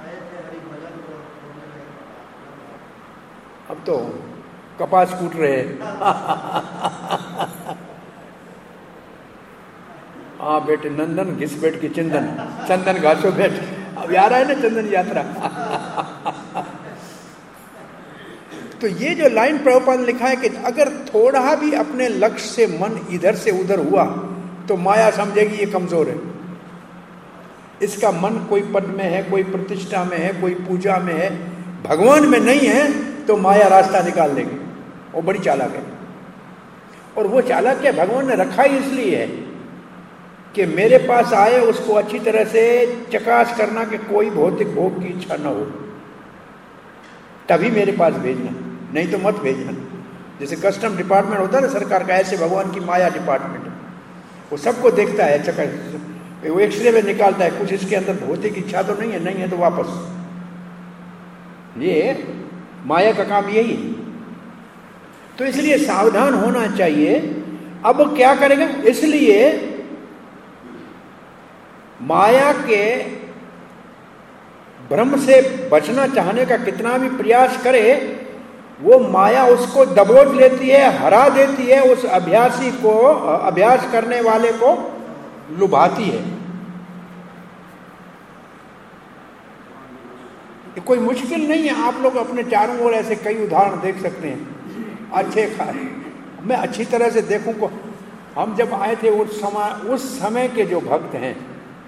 अब तो कपास कूट रहे हैं। हाँ बेटे नंदन घिस बैठ के चंदन, चंदन घासो बैठ। अब याद है ना चंदन यात्रा। तो ये जो लाइन प्रभुपाद ने लिखा है कि अगर थोड़ा भी अपने लक्ष्य से मन इधर से उधर हुआ तो माया समझेगी ये कमजोर है, इसका मन कोई पद में है, कोई प्रतिष्ठा में है, कोई पूजा में है, भगवान में नहीं है, तो माया रास्ता निकाल लेगी। वो बड़ी चालाक है, और वो चालाक क्या भगवान ने रखा ही इसलिए है कि मेरे पास आए उसको अच्छी तरह से चकास करना कि कोई भौतिक भोग की इच्छा न हो, तभी मेरे पास भेजना, नहीं तो मत भेजना। जैसे कस्टम डिपार्टमेंट होता है ना सरकार का, ऐसे भगवान की माया डिपार्टमेंट है, वो सबको देखता है, चकास, वो एक्सरे में निकालता है कुछ इसके अंदर भौतिक इच्छा तो नहीं है, नहीं है तो वापस। ये माया का काम यही है। तो इसलिए सावधान होना चाहिए। अब क्या करेगा, इसलिए माया के भ्रम से बचना चाहने का कितना भी प्रयास करे, वो माया उसको दबोच लेती है, हरा देती है, उस अभ्यासी को, अभ्यास करने वाले को लुभाती है। कोई मुश्किल नहीं है, आप लोग अपने चारों ओर ऐसे कई उदाहरण देख सकते हैं अच्छे खाए। मैं अच्छी तरह से देखूं को, हम जब आए थे उस समय के जो भक्त हैं,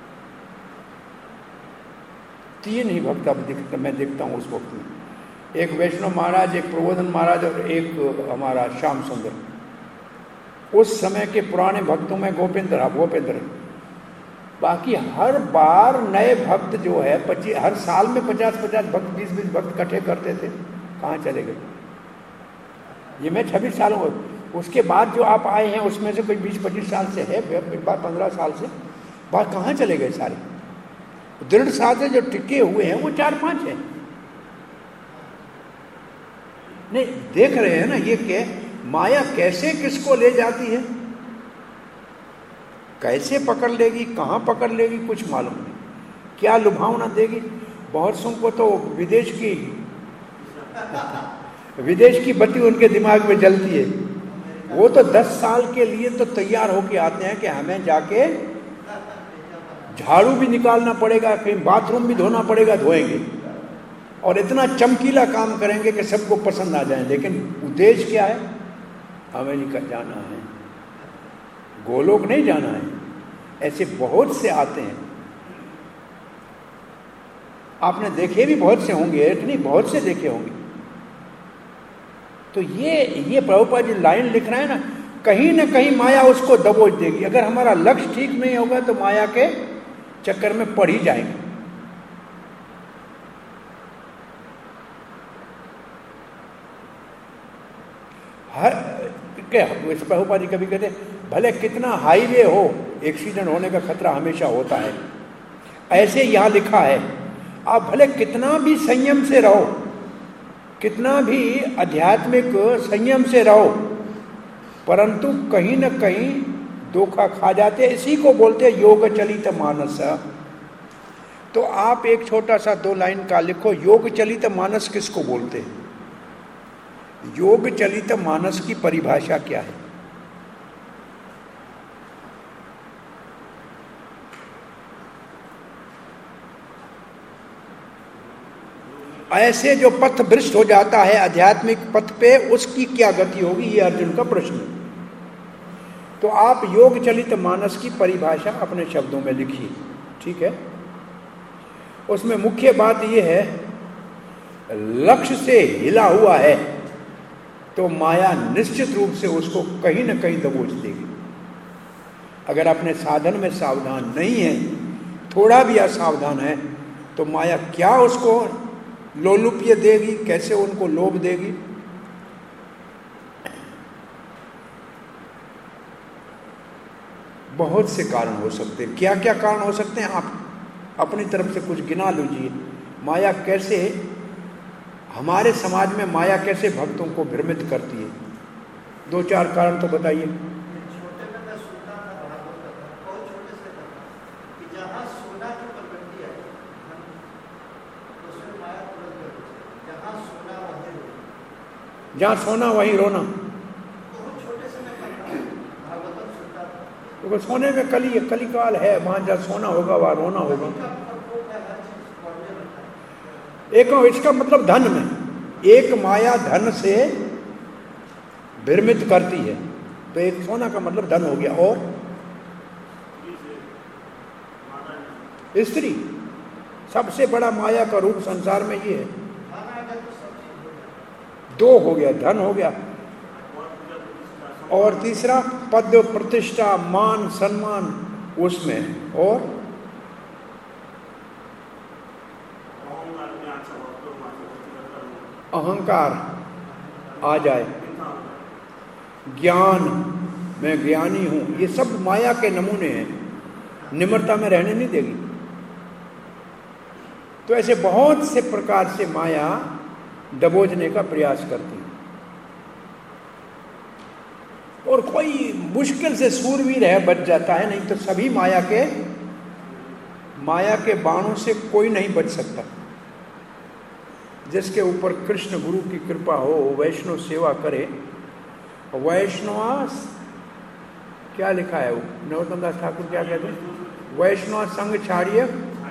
3 ही भक्त अब मैं देखता हूं उस वक्त में। एक वैष्णव महाराज, एक प्रबोधन महाराज और एक हमारा श्याम सुंदर। उस समय के पुराने भक्तों में गोपेंद्र। बाकी हर बार नए भक्त जो है हर साल में 50-50 भक्त, 20-20 भक्त इकट्ठे करते थे। कहाँ चले गए? ये मैं 26 साल हो, उसके बाद जो आप आए हैं उसमें से कोई 20-25 साल से है, 15 साल से बात कहाँ चले गए सारे? दृढ़ साथ जो टिके हुए हैं वो 4-5 हैं। नहीं देख रहे हैं ना ये कि माया कैसे किसको ले जाती है, कैसे पकड़ लेगी, कहाँ पकड़ लेगी, कुछ मालूम नहीं, क्या लुभावना देगी। बहुत सौ को तो विदेश की बत्ती उनके दिमाग में जलती है। वो तो 10 साल के लिए तो तैयार होके आते हैं कि हमें जाके झाड़ू भी निकालना पड़ेगा, कहीं बाथरूम भी धोना पड़ेगा, धोएंगे, और इतना चमकीला काम करेंगे कि सबको पसंद आ जाए। लेकिन उद्देश्य क्या है? अमेरिका जाना है, गोलोक नहीं जाना है। ऐसे बहुत से आते हैं, आपने देखे भी बहुत से होंगे, इतनी बहुत से देखे होंगे। तो ये प्रभुपाद जी लाइन लिख रहे हैं ना, कहीं ना कहीं माया उसको दबोच देगी। अगर हमारा लक्ष्य ठीक नहीं होगा तो माया के चक्कर में पड़ ही जाएंगे। प्रभुपाद जी कभी कहते भले कितना हाईवे हो, एक्सीडेंट होने का खतरा हमेशा होता है। ऐसे यहां लिखा है, आप भले कितना भी संयम से रहो, कितना भी आध्यात्मिक संयम से रहो, परंतु कहीं न कहीं धोखा खा जाते। इसी को बोलते हैं योग चलित मानस। तो आप एक छोटा सा 2 लाइन का लिखो, योग चलित मानस किसको बोलते हैं? योग चलित मानस की परिभाषा क्या है? ऐसे जो पथ भ्रष्ट हो जाता है आध्यात्मिक पथ पे, उसकी क्या गति होगी, ये अर्जुन का प्रश्न है। तो आप योग चलित मानस की परिभाषा अपने शब्दों में लिखिए, ठीक है? उसमें मुख्य बात यह है, लक्ष्य से हिला हुआ है तो माया निश्चित रूप से उसको कहीं न कहीं दबोच देगी। अगर अपने साधन में सावधान नहीं है, थोड़ा भी असावधान है, तो माया क्या उसको लोलुप्य देगी, कैसे उनको लोभ देगी। बहुत से कारण हो सकते हैं। क्या क्या कारण हो सकते हैं, आप अपनी तरफ से कुछ गिना लीजिए। माया कैसे, हमारे समाज में माया कैसे भक्तों को भ्रमित करती है, 2-4 कारण तो बताइए। जहाँ सोना वहीं रोना। वो सोने में कलिकाल है, वहां जहाँ सोना होगा वहां रोना होगा। एक इसका मतलब धन में, एक माया धन से भ्रमित करती है, तो एक सोना का मतलब धन हो गया। और स्त्री सबसे बड़ा माया का रूप संसार में ये है। दो हो गया, धन हो गया, और तीसरा पद प्रतिष्ठा मान सम्मान उसमें, और अहंकार आ जाए, ज्ञान, मैं ज्ञानी हूं, ये सब माया के नमूने हैं, निम्रता में रहने नहीं देगी। तो ऐसे बहुत से प्रकार से माया दबोचने का प्रयास करती है, और कोई मुश्किल से सूरवीर है बच जाता है, नहीं तो सभी माया के बाणों से कोई नहीं बच सकता। जिसके ऊपर कृष्ण गुरु की कृपा हो, वैष्णव सेवा करे। वैष्णव क्या लिखा है वो, नरोत्तम दास ठाकुर क्या कहते हैं, वैष्णव संग छाड़िए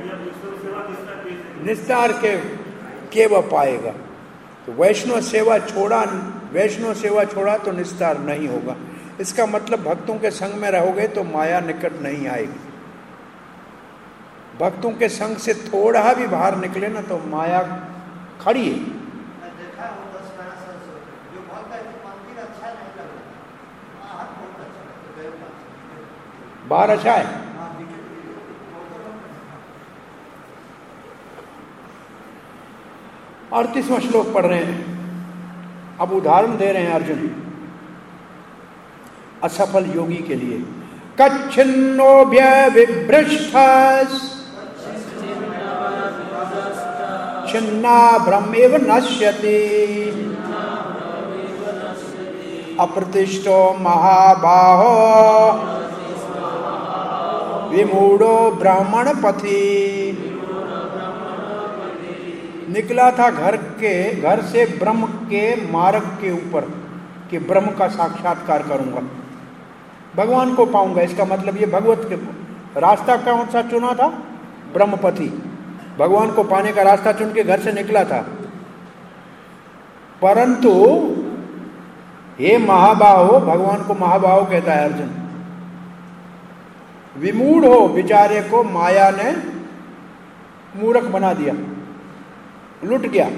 निस्तार के वह पाएगा। तो वैष्णव सेवा छोड़ा तो निस्तार नहीं होगा। इसका मतलब भक्तों के संग में रहोगे तो माया निकट नहीं आएगी। भक्तों के संग से थोड़ा भी बाहर निकले ना तो माया खड़ी है। बाहर अच्छा है। 38वां श्लोक पढ़ रहे हैं। अब उदाहरण दे रहे हैं अर्जुन असफल योगी के लिए। कच्छिन्नोभ्य विभ्रष्टस् छिन्ना ब्रह्मेव नश्यति अप्रतिष्ठो महाबाहो विमूढ़ो ब्राह्मण पथि। निकला था घर से ब्रह्म के मार्ग के ऊपर कि ब्रह्म का साक्षात्कार करूंगा, भगवान को पाऊंगा। इसका मतलब ये भगवत के रास्ता कौन सा चुना था, ब्रह्मपति, भगवान को पाने का रास्ता चुन के घर से निकला था। परंतु हे महाबाहो, भगवान को महाबाहो कहता है अर्जुन, विमूढ़ हो, बेचारे को माया ने मूर्ख बना दिया, लुट गया।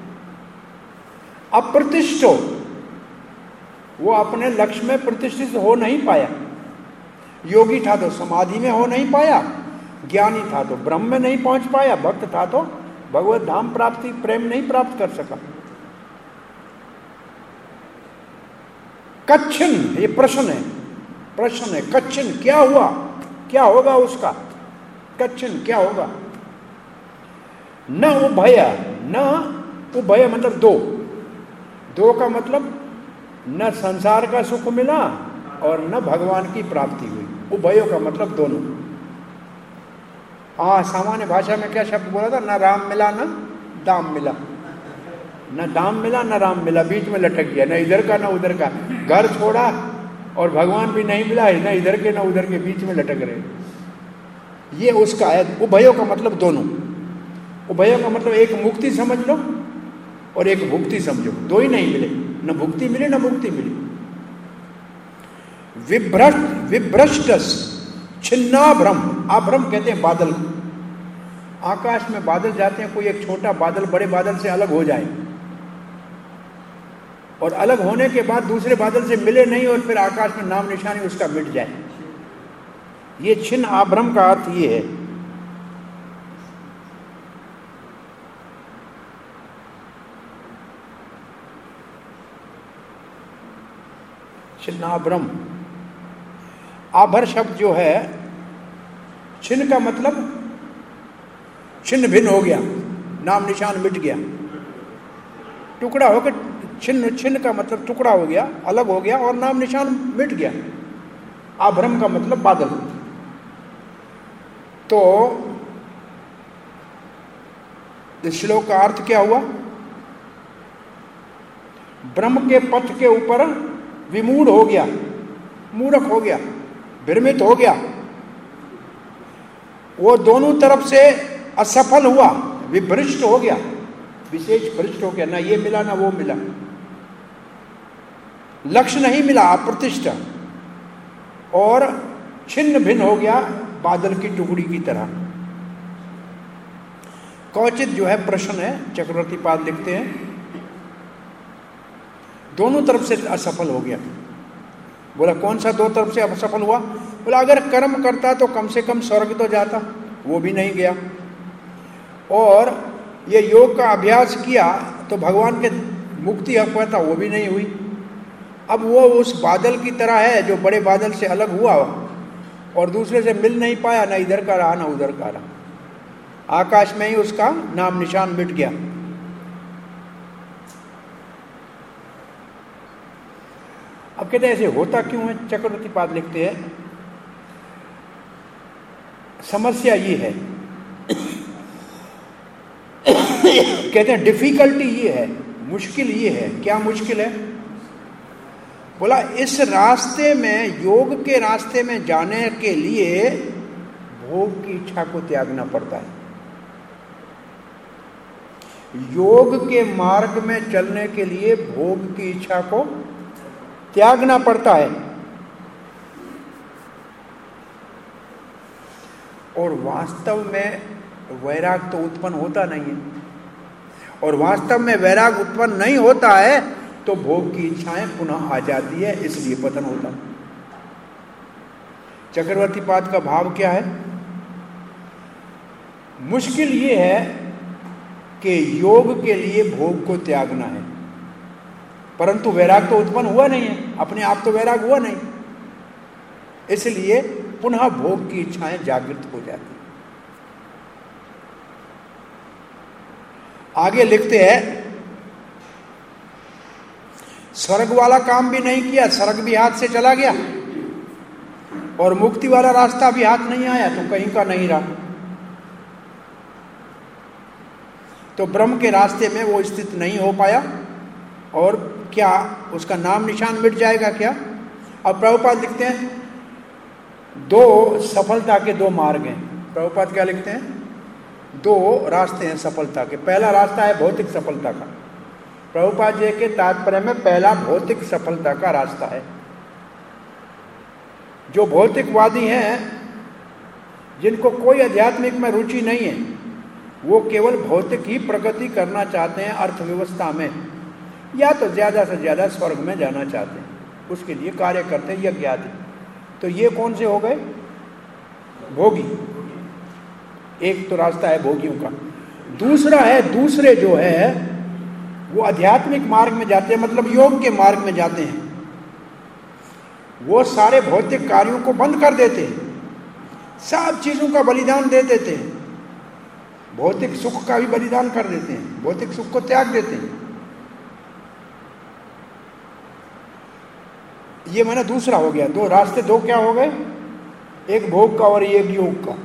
अप्रतिष्ठो, वो अपने लक्ष्य में प्रतिष्ठित हो नहीं पाया। योगी था तो समाधि में हो नहीं पाया, ज्ञानी था तो ब्रह्म में नहीं पहुंच पाया, भक्त था तो भगवत धाम प्राप्ति प्रेम नहीं प्राप्त कर सका। कच्छिन, ये प्रश्न है। कच्छिन क्या हुआ, क्या होगा उसका, कच्छिन क्या होगा। न उभय मतलब दो का मतलब न संसार का सुख मिला और न भगवान की प्राप्ति हुई। उभयों का मतलब दोनों। सामान्य भाषा में क्या शब्द बोला था, न राम मिला न दाम मिला, न दाम मिला न राम मिला, बीच में लटक गया, न इधर का न उधर का। घर छोड़ा और भगवान भी नहीं मिला, न इधर के न उधर के, बीच में लटक रहे। ये उसका है। उभयों का मतलब दोनों। उभयों का मतलब एक मुक्ति समझ लो और एक भुक्ति समझो, दो ही नहीं मिले, न भुक्ति मिले न मुक्ति मिली। विभ्रष्टस छिन्ना ब्रह्म, अभ्रम कहते हैं बादल। आकाश में बादल जाते हैं, कोई एक छोटा बादल बड़े बादल से अलग हो जाए और अलग होने के बाद दूसरे बादल से मिले नहीं और फिर आकाश में नाम निशानी उसका मिट जाए, ये छिन्न आभ्रम का अर्थ ये है। छिन्नाभ्रम, आभर शब्द जो है, छिन्न का मतलब छिन्न भिन्न हो गया, नाम निशान मिट गया, टुकड़ा होकर छिन्न का मतलब टुकड़ा हो गया, अलग हो गया और नाम निशान मिट गया। आभ्रम का मतलब बादल। तो इस श्लोक का अर्थ क्या हुआ, ब्रह्म के पथ के ऊपर विमूढ़ हो गया, मूर्ख हो गया, भ्रमित हो गया, वो दोनों तरफ से असफल हुआ, विभ्रष्ट हो गया, विशेष भ्रष्ट हो गया, ना ये मिला ना वो मिला, लक्ष्य नहीं मिला, अप्रतिष्ठा, और छिन्न भिन्न हो गया बादल की टुकड़ी की तरह। कौचित जो है प्रश्न है, चक्रवर्ती पाद लिखते हैं, दोनों तरफ से असफल हो गया। बोला कौन सा दो तरफ से असफल हुआ? बोला अगर कर्म करता तो कम से कम स्वर्ग तो जाता, वो भी नहीं गया, और ये योग का अभ्यास किया तो भगवान के मुक्ति हक पाता, वो भी नहीं हुई। अब वो उस बादल की तरह है जो बड़े बादल से अलग हुआ और दूसरे से मिल नहीं पाया, ना इधर का रहा ना उधर का रहा, आकाश में ही उसका नाम निशान मिट गया। अब कहते हैं ऐसे होता क्यों है? चक्रवर्ती पाद लिखते हैं समस्या ये है, कहते हैं डिफिकल्टी ये है, मुश्किल ये है। क्या मुश्किल है? बोला इस रास्ते में, योग के रास्ते में जाने के लिए भोग की इच्छा को त्यागना पड़ता है। योग के मार्ग में चलने के लिए भोग की इच्छा को त्यागना पड़ता है, और वास्तव में वैराग तो उत्पन्न होता नहीं है, और वास्तव में वैराग उत्पन्न नहीं होता है तो भोग की इच्छाएं पुनः आ जाती है, इसलिए पतन होता है। चक्रवर्ती पाद का भाव क्या है? मुश्किल ये है कि योग के लिए भोग को त्यागना है, परंतु वैराग तो उत्पन्न हुआ नहीं है, अपने आप तो वैराग हुआ नहीं, इसलिए पुनः भोग की इच्छाएं जागृत हो जाती। आगे लिखते हैं स्वर्ग वाला काम भी नहीं किया, स्वर्ग भी हाथ से चला गया, और मुक्ति वाला रास्ता भी हाथ नहीं आया, तो कहीं का नहीं रहा। तो ब्रह्म के रास्ते में वो स्थित नहीं हो पाया, और क्या उसका नाम निशान मिट जाएगा क्या? अब प्रभुपाद लिखते हैं दो सफलता के दो मार्ग हैं। प्रभुपाद क्या लिखते हैं? दो रास्ते हैं सफलता के। पहला रास्ता है भौतिक सफलता का। प्रभुपाद जी के तात्पर्य में पहला भौतिक सफलता का रास्ता है। जो भौतिकवादी हैं, जिनको कोई आध्यात्मिक में रुचि नहीं है, वो केवल भौतिक ही प्रगति करना चाहते हैं अर्थव्यवस्था में, या तो ज्यादा से ज्यादा स्वर्ग में जाना चाहते हैं, उसके लिए कार्य करते हैं यज्ञ आदि। तो ये कौन से हो गए? भोगी। एक तो रास्ता है भोगियों का। दूसरा है, दूसरे जो है वो आध्यात्मिक मार्ग में जाते हैं, मतलब योग के मार्ग में जाते हैं। वो सारे भौतिक कार्यों को बंद कर देते हैं, सब चीजों का बलिदान दे देते हैं, भौतिक सुख का भी बलिदान कर देते हैं, भौतिक सुख को त्याग देते हैं। ये मैंने दूसरा हो गया। दो रास्ते, दो क्या हो गए? एक भोग का और एक योग का।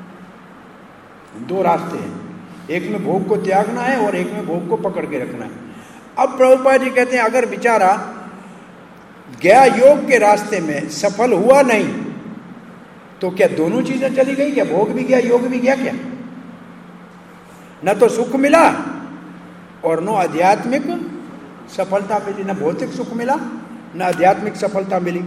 दो रास्ते हैं, एक में भोग को त्यागना है और एक में भोग को पकड़ के रखना है। अब प्रभुपाद जी कहते हैं अगर बेचारा गया योग के रास्ते में, सफल हुआ नहीं, तो क्या दोनों चीजें चली गई? क्या भोग भी गया, योग भी गया? क्या न तो सुख मिला और न आध्यात्मिक सफलता मिली, न भौतिक सुख मिला न आध्यात्मिक सफलता मिली।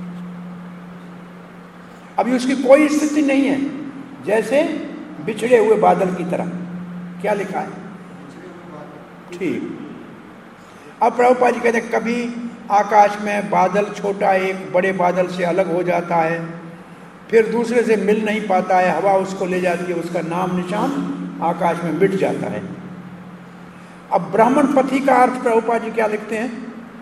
अभी उसकी कोई स्थिति नहीं है, जैसे बिछड़े हुए बादल की तरह। क्या लिखा है? ठीक। अब प्रभुपाद जी कहते हैं कभी आकाश में बादल छोटा एक बड़े बादल से अलग हो जाता है, फिर दूसरे से मिल नहीं पाता है, हवा उसको ले जाती है, उसका नाम निशान आकाश में मिट जाता है। अब ब्राह्मण पथी का अर्थ प्रभुपाद जी क्या लिखते हैं?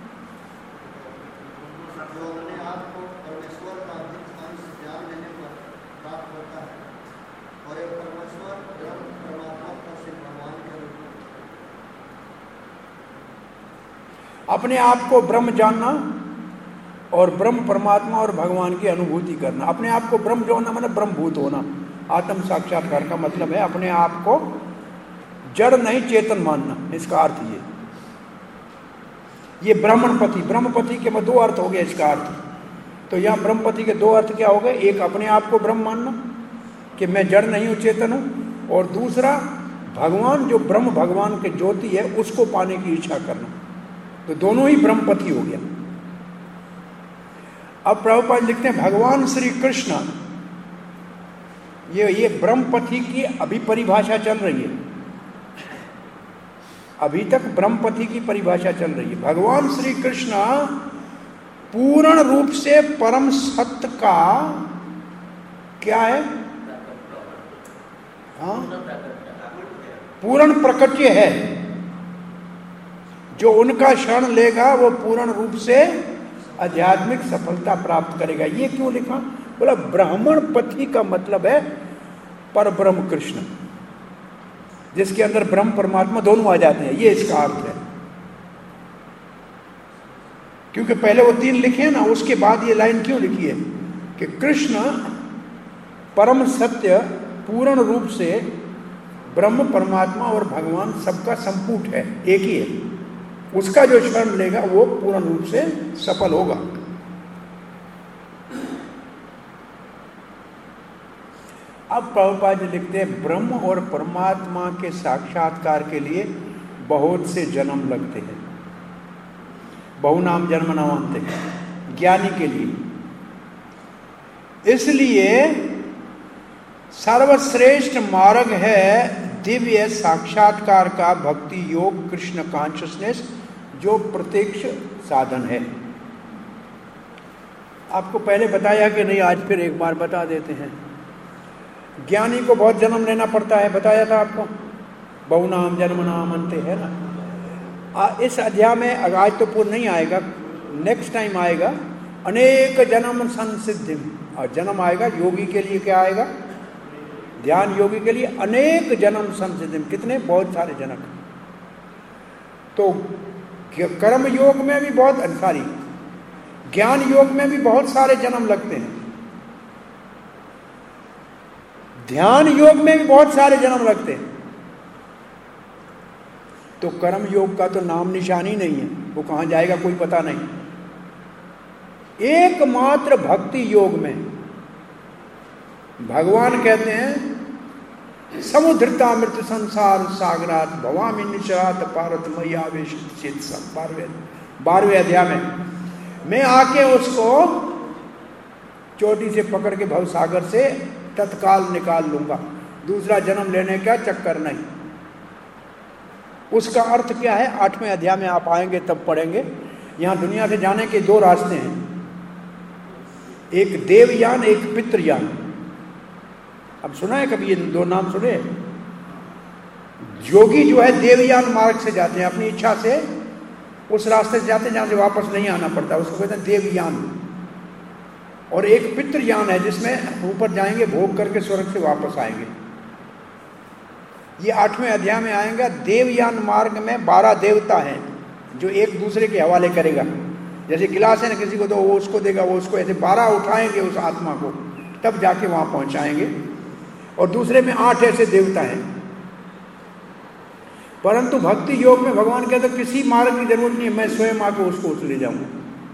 अपने आप को ब्रह्म जानना और ब्रह्म परमात्मा और भगवान की अनुभूति करना। अपने आप को ब्रह्म जानना मतलब ब्रह्मभूत होना। आत्म साक्षात्कार का मतलब है अपने आप को जड़ नहीं चेतन मानना, इसका अर्थ ये ब्राह्मणपति। ब्रह्मपति के में दो अर्थ हो गया इसका अर्थ। तो यहाँ ब्रह्मपति के दो अर्थ क्या हो गए? एक अपने आप को ब्रह्म मानना कि मैं जड़ नहीं हूं, चेतन हूं, और दूसरा भगवान जो ब्रह्म भगवान के ज्योति है उसको पाने की इच्छा करना। तो दोनों ही ब्रह्मपति हो गया। अब प्रभुपाद लिखते हैं भगवान श्री कृष्ण, ये ब्रह्मपति की अभी परिभाषा चल रही है, अभी तक ब्रह्मपति की परिभाषा चल रही है। भगवान श्री कृष्ण पूर्ण रूप से परम सत्य का क्या है? हाँ, पूर्ण प्रकट्य है। जो उनका शरण लेगा वो पूर्ण रूप से आध्यात्मिक सफलता प्राप्त करेगा। ये क्यों लिखा? बोला ब्राह्मण पति का मतलब है पर ब्रह्म कृष्ण, जिसके अंदर ब्रह्म परमात्मा दोनों आ जाते हैं, ये इसका अर्थ है। क्योंकि पहले वो 3 लिखे ना, उसके बाद ये लाइन क्यों लिखी है कि कृष्ण परम सत्य पूर्ण रूप से ब्रह्म परमात्मा और भगवान सबका संपुट है, एक ही है। उसका जो शरण लेगा वो पूर्ण रूप से सफल होगा। अब प्रभुपाद जी लिखते हैं ब्रह्म और परमात्मा के साक्षात्कार के लिए बहुत से जन्म लगते हैं। बहुनाम जन्म नामांते, ज्ञानी के लिए। इसलिए सर्वश्रेष्ठ मार्ग है दिव्य साक्षात्कार का भक्ति योग, कृष्ण कॉन्शियसनेस, जो प्रत्यक्ष साधन है। आपको पहले बताया कि नहीं, आज फिर एक बार बता देते हैं। ज्ञानी को बहुत जन्म लेना पड़ता है, बताया था आपको, बहुनाम जन्म नामांते है ना। इस अध्याय में आज तो पूर्ण नहीं आएगा, नेक्स्ट टाइम आएगा। अनेक जन्म संसिद्धि, और जन्म आएगा योगी के लिए, क्या आएगा? ध्यान योगी के लिए अनेक जन्म संसिद्धि। कितने? बहुत सारे जनक। तो कर्म योग में भी बहुत, सॉरी, ज्ञान योग में भी बहुत सारे जन्म लगते हैं, ध्यान योग में भी बहुत सारे जन्म लगते हैं। तो कर्म योग का तो नाम निशान ही नहीं है, वो कहां जाएगा कोई पता नहीं। एकमात्र भक्ति योग में भगवान कहते हैं समुद्रता मृत संसार सागरात भवामी निशरात पारत मैयावेश चित सब। 12वें अध्याय में मैं आके उसको चोटी से पकड़ के भव सागर से तत्काल निकाल लूंगा, दूसरा जन्म लेने का चक्कर नहीं। उसका अर्थ क्या है? 8वें अध्याय में आप आएंगे तब पढ़ेंगे। यहां दुनिया से जाने के 2 रास्ते हैं, एक देवयान, एक पितृयान। अब सुना है कभी ये 2 नाम सुने? योगी जो है देवयान मार्ग से जाते हैं, अपनी इच्छा से उस रास्ते से जाते हैं जहां से वापस नहीं आना पड़ता, उसको कहते हैं देवयान। और एक पितृयान है जिसमें ऊपर जाएंगे, भोग करके स्वर्ग से वापस आएंगे। ये 8वें अध्याय में आएगा। देवयान मार्ग में 12 देवता हैं जो एक दूसरे के हवाले करेगा। जैसे गिलास है ना, किसी को तो वो उसको देगा, वो उसको, ऐसे 12 उठाएंगे उस आत्मा को, तब जाके वहां पहुंचाएंगे। और दूसरे में 8 ऐसे देवता हैं। परंतु भक्ति योग में भगवान कहते किसी मार्ग की जरूरत नहीं है, मैं स्वयं आके उसको ले जाऊंगा।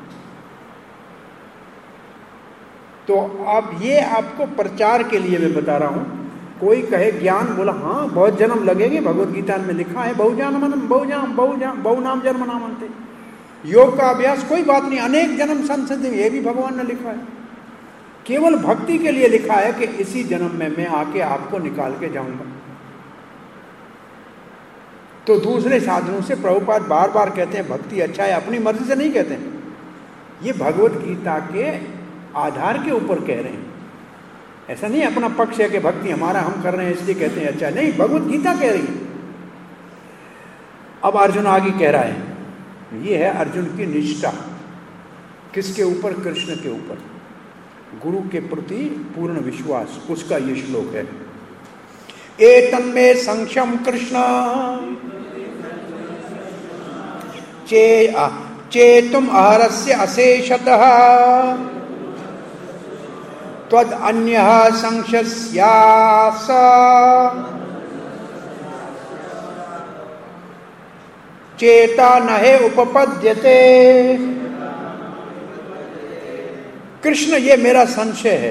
तो अब ये आपको प्रचार के लिए मैं बता रहा हूं। कोई कहे ज्ञान, बोला हाँ बहुत जन्म लगेंगे, भगवत गीता में लिखा है बहुनाम जन्म नामांते। योग का अभ्यास कोई बात नहीं, अनेक जन्म संसिद्धि, ये भी भगवान ने लिखा है। केवल भक्ति के लिए लिखा है कि इसी जन्म में मैं आके आपको निकाल के जाऊंगा। तो दूसरे साधनों से प्रभुपाद बार बार कहते हैं भक्ति अच्छा है, अपनी मर्जी से नहीं कहते हैं। ये भगवत गीता के आधार के ऊपर कह रहे हैं। ऐसा नहीं अपना पक्ष है कि भक्ति हमारा हम कर रहे हैं इसलिए कहते हैं अच्छा, नहीं, भगवत गीता कह रही है। अब अर्जुन आगे कह रहा है, ये है अर्जुन की निष्ठा। किसके ऊपर? कृष्ण के ऊपर, गुरु के प्रति पूर्ण विश्वास, उसका ये श्लोक है। एतन्मे संख्यम कृष्ण चेतुम अहरस्य अशेषतः त्वद अन्यः संशयस्यास चेता नहे उपपद्यते। कृष्ण ये मेरा संशय है,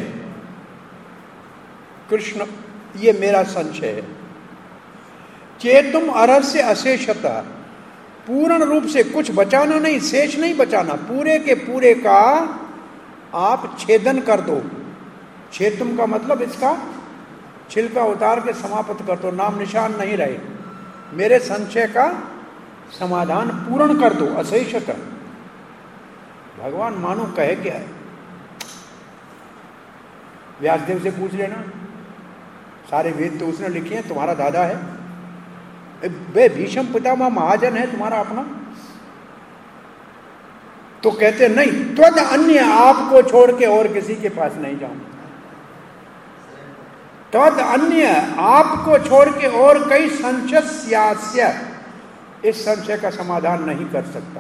कृष्ण ये मेरा संशय है। चेतुम अरस्य अशेषता, पूर्ण रूप से कुछ बचाना नहीं, शेष नहीं बचाना, पूरे के पूरे का आप छेदन कर दो। छेतुम का मतलब इसका छिलका उतार के समाप्त कर दो, नाम निशान नहीं रहे। मेरे संशय का समाधान पूर्ण कर दो, अशेषता। भगवान मानो कहे क्या है, व्यासदेव से पूछ लेना, सारे वेद तो उसने लिखे हैं, तुम्हारा दादा है, वे भीष्म पितामह महाजन है तुम्हारा अपना। तो कहते नहीं, त्वद अन्य, आपको छोड़ के और किसी के पास नहीं जाऊं। त्वद अन्य, आपको छोड़ के और कई संशय, इस संशय का समाधान नहीं कर सकता।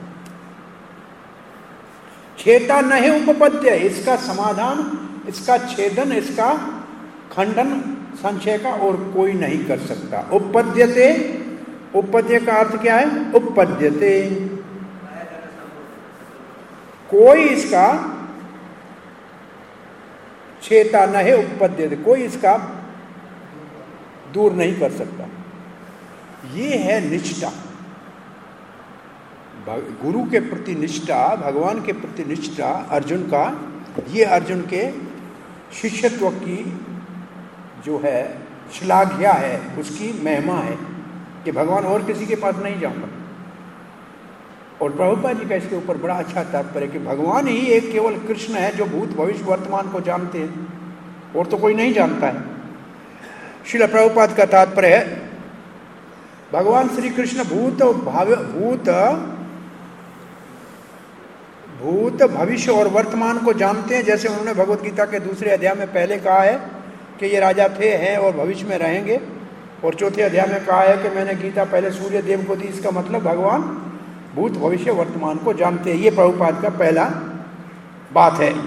छेता नहीं उपपद्य, इसका समाधान, इसका छेदन, इसका खंडन संशय का और कोई नहीं कर सकता। उपपद्यते, उपपद्य का अर्थ क्या है? उपपद्यते, कोई इसका छेता नहीं उपपद्यते, कोई इसका दूर नहीं कर सकता। ये है निष्ठा, गुरु के प्रति निष्ठा, भगवान के प्रति निष्ठा अर्जुन का। ये अर्जुन के शिष्यत्व की जो है श्लाघ्या है, उसकी महिमा है कि भगवान और किसी के पास नहीं जाऊंगा। और प्रभुपाद जी का इसके ऊपर बड़ा अच्छा तात्पर्य कि भगवान ही एक केवल कृष्ण है जो भूत भविष्य वर्तमान को जानते हैं, और तो कोई नहीं जानता है। श्रील प्रभुपाद का तात्पर्य है भगवान श्री कृष्ण भूत भविष्य और वर्तमान को जानते हैं। जैसे उन्होंने भगवत गीता के दूसरे अध्याय में पहले कहा है कि ये राजा थे, हैं और भविष्य में रहेंगे, और चौथे अध्याय में कहा है कि मैंने गीता पहले सूर्य देव को दी। इसका मतलब भगवान भूत भविष्य वर्तमान को जानते हैं। ये प्रभुपाद का पहला बात है।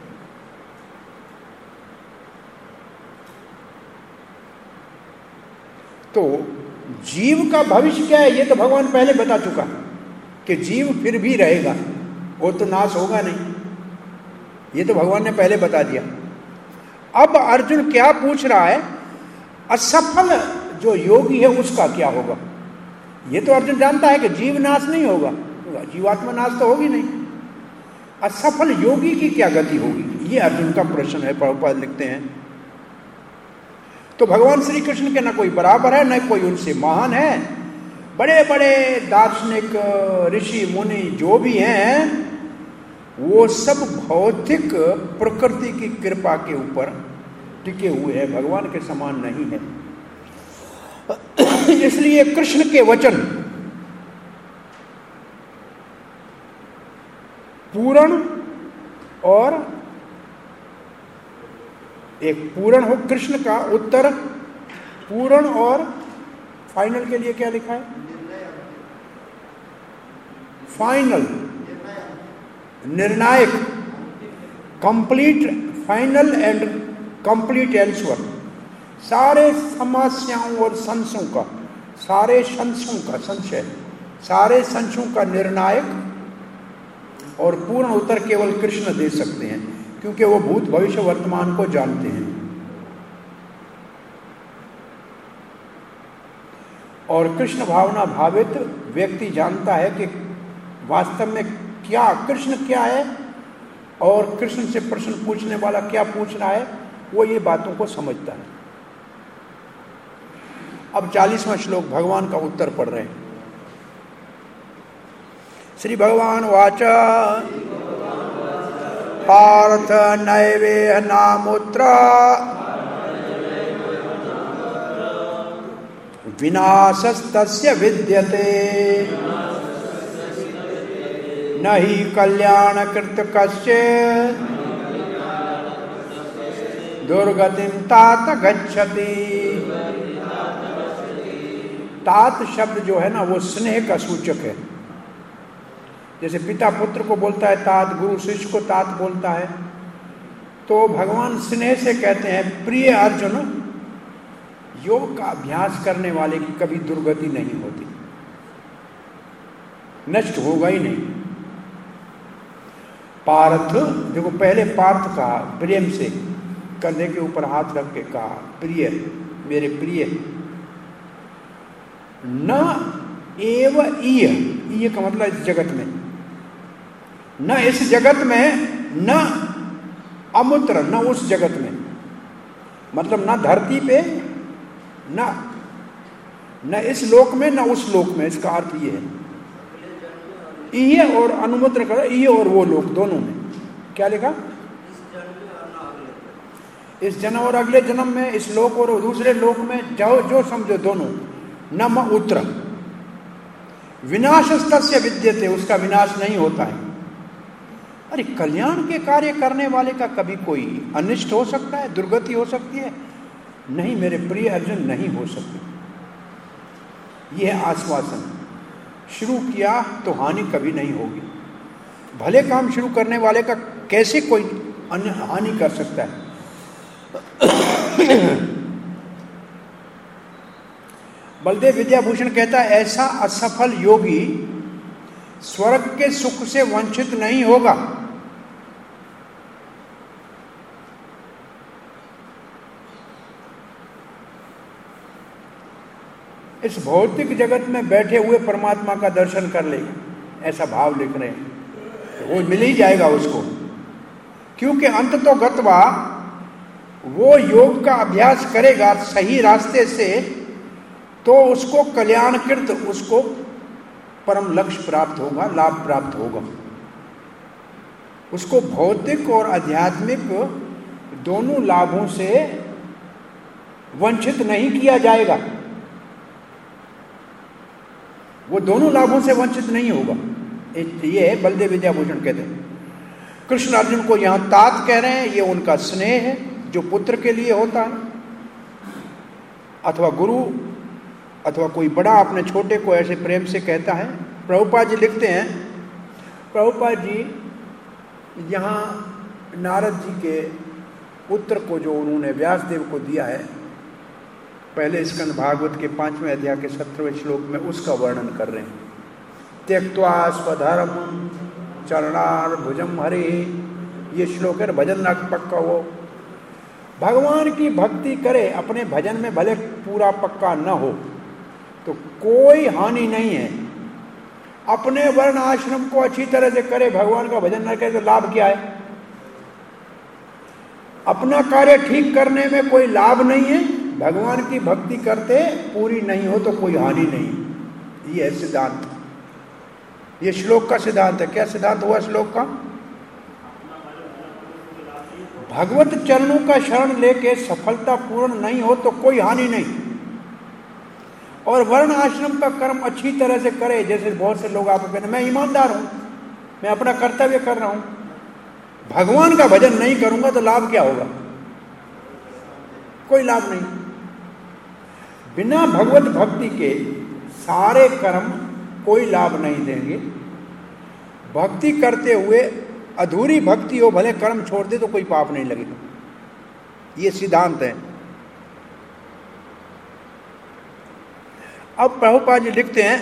तो जीव का भविष्य क्या है, ये तो भगवान पहले बता चुका कि जीव फिर भी रहेगा, वो तो नाश होगा नहीं, ये तो भगवान ने पहले बता दिया। अब अर्जुन क्या पूछ रहा है, असफल जो योगी है उसका क्या होगा। ये तो अर्जुन जानता है कि जीव नाश नहीं होगा, जीवात्मा नाश तो होगी नहीं, असफल योगी की क्या गति होगी, ये अर्जुन का प्रश्न है। प्रभुपाद लिखते हैं तो भगवान श्री कृष्ण के ना कोई बराबर है, न कोई उनसे महान है। बड़े बड़े दार्शनिक ऋषि मुनि जो भी हैं वो सब भौतिक प्रकृति की कृपा के ऊपर टिके हुए हैं, भगवान के समान नहीं है। इसलिए कृष्ण के वचन पूर्ण, और एक पूर्ण हो कृष्ण का उत्तर, पूर्ण और फाइनल के लिए क्या लिखा है, फाइनल, निर्णायक, complete, final and complete answer. सारे समस्याओं और संशयों का, सारे संशयों का संशय, सारे संशयों का निर्णायक और पूर्ण उत्तर केवल कृष्ण दे सकते हैं, क्योंकि वो भूत भविष्य वर्तमान को जानते हैं। और कृष्ण भावना भावित व्यक्ति जानता है कि वास्तव में क्या कृष्ण क्या है और कृष्ण से प्रश्न पूछने वाला क्या पूछ रहा है, वो ये बातों को समझता है। अब 40वां श्लोक भगवान का उत्तर पढ़ रहे हैं। श्री भगवान वाच पार्थ नैवेह नामुत्र विनाशस्तस्य विद्यते न हि कल्याणकृत कश्चित् दुर्गतिं तात गच्छति। तात शब्द जो है ना वो स्नेह का सूचक है। जैसे पिता पुत्र को बोलता है तात, गुरु शिष्य को तात बोलता है, तो भगवान स्नेह से कहते हैं प्रिय अर्जुन, योग का अभ्यास करने वाले की कभी दुर्गति नहीं होती, नष्ट होगा ही नहीं। पार्थ, देखो पहले पार्थ कहा प्रेम से, कंधे के ऊपर हाथ रख के कहा प्रिय, मेरे प्रिय। न एव ईय का मतलब इस जगत में, न इस जगत में, न अमुत्र, न उस जगत में, मतलब न धरती पे, न इस लोक में, न उस लोक में। इसका अर्थ ये है, ये और अनुमुद्र करो, ये और वो लोक दोनों में। क्या लिखा? इस जन्म और अगले जन्म में, इस लोक और दूसरे लोक में, जाओ जो समझो दोनों। न म उत्र विनाशस्तस्य विद्यते, उसका विनाश नहीं होता है। अरे कल्याण के कार्य करने वाले का कभी कोई अनिष्ट हो सकता है, दुर्गति हो सकती है? नहीं मेरे प्रिय अर्जुन, नहीं हो सकती। यह आश्वासन, शुरू किया तो हानि कभी नहीं होगी। भले काम शुरू करने वाले का कैसे कोई हानि कर सकता है? बलदेव विद्याभूषण कहता है, ऐसा असफल योगी स्वर्ग के सुख से वंचित नहीं होगा। इस भौतिक जगत में बैठे हुए परमात्मा का दर्शन कर लेगा, ऐसा भाव लिख रहे हैं, तो वो मिल ही जाएगा उसको। क्योंकि अंत तो गत्वा, वो योग का अभ्यास करेगा सही रास्ते से, तो उसको कल्याणकृत, उसको परम लक्ष्य प्राप्त होगा, लाभ प्राप्त होगा। उसको भौतिक और आध्यात्मिक दोनों लाभों से वंचित नहीं किया जाएगा। वो दोनों लाभों से वंचित नहीं होगा। ये बलदेव विद्याभूषण कहते हैं। कृष्ण अर्जुन को यहां तात कह रहे हैं, ये उनका स्नेह है जो पुत्र के लिए होता है, अथवा गुरु अथवा कोई बड़ा अपने छोटे को ऐसे प्रेम से कहता है। प्रभुपाद जी लिखते हैं, प्रभुपाद जी यहाँ नारद जी के पुत्र को जो उन्होंने व्यासदेव को दिया है, पहले स्कंद भागवत के 5वें अध्याय के 17वें श्लोक में उसका वर्णन कर रहे हैं। त्यक्त्वा स्वधर्म चरणार भुजम हरे, ये श्लोक है भजन नाक पक्का। वो भगवान की भक्ति करे, अपने भजन में भले पूरा पक्का न हो तो कोई हानि नहीं है। अपने वर्ण आश्रम को अच्छी तरह से करे, भगवान का भजन न करे तो लाभ क्या है? अपना कार्य ठीक करने में कोई लाभ नहीं है, भगवान की भक्ति करते पूरी नहीं हो तो कोई हानि नहीं। ये है सिद्धांत, ये श्लोक का सिद्धांत है। क्या सिद्धांत हुआ श्लोक का? भगवत चरणों का शरण लेके सफलता पूर्ण नहीं हो तो कोई हानि नहीं। और वर्ण आश्रम का कर्म अच्छी तरह से करे, जैसे बहुत से लोग आपको कहते हैं मैं ईमानदार हूं, मैं अपना कर्तव्य कर रहा हूं, भगवान का भजन नहीं करूंगा तो लाभ क्या होगा? कोई लाभ नहीं। बिना भगवत भक्ति के सारे कर्म कोई लाभ नहीं देंगे। भक्ति करते हुए अधूरी भक्ति हो, भले कर्म छोड़ दे तो कोई पाप नहीं लगेगा। ये सिद्धांत है। अब प्रभुपाद जी लिखते हैं,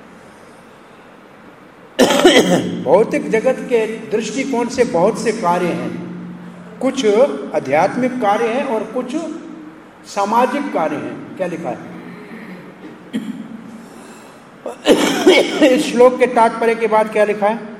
भौतिक जगत के दृष्टिकोण से बहुत से कार्य हैं, कुछ आध्यात्मिक कार्य हैं और कुछ सामाजिक कार्य हैं। क्या लिखा है? इस श्लोक के तात्पर्य के बाद क्या लिखा है?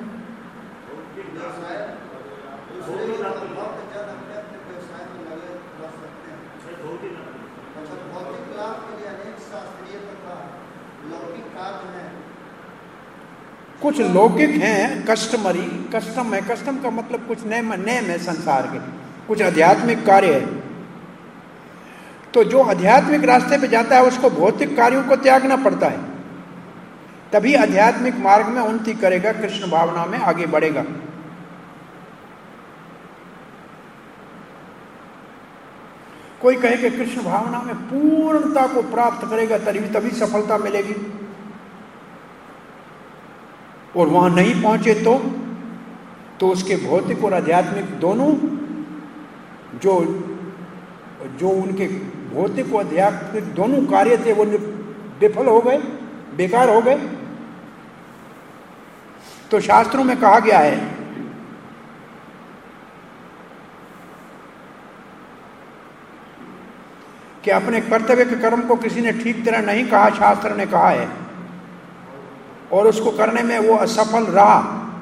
कुछ लौकिक हैं, कस्टमरी, कस्टम है, कस्टम का मतलब कुछ नेम है संसार के, कुछ आध्यात्मिक कार्य है। तो जो आध्यात्मिक रास्ते पे जाता है उसको भौतिक कार्यों को त्यागना पड़ता है, तभी आध्यात्मिक मार्ग में उन्नति करेगा, कृष्ण भावना में आगे बढ़ेगा। कोई कहे कि कृष्ण भावना में पूर्णता को प्राप्त करेगा तभी सफलता मिलेगी, और वहां नहीं पहुंचे तो उसके भौतिक और आध्यात्मिक दोनों जो उनके भौतिक और आध्यात्मिक दोनों कार्य थे वो विफल हो गए, बेकार हो गए। तो शास्त्रों में कहा गया है कि अपने कर्तव्य के कर्म को किसी ने ठीक तरह नहीं कहा, शास्त्र ने कहा है, और उसको करने में वो असफल रहा,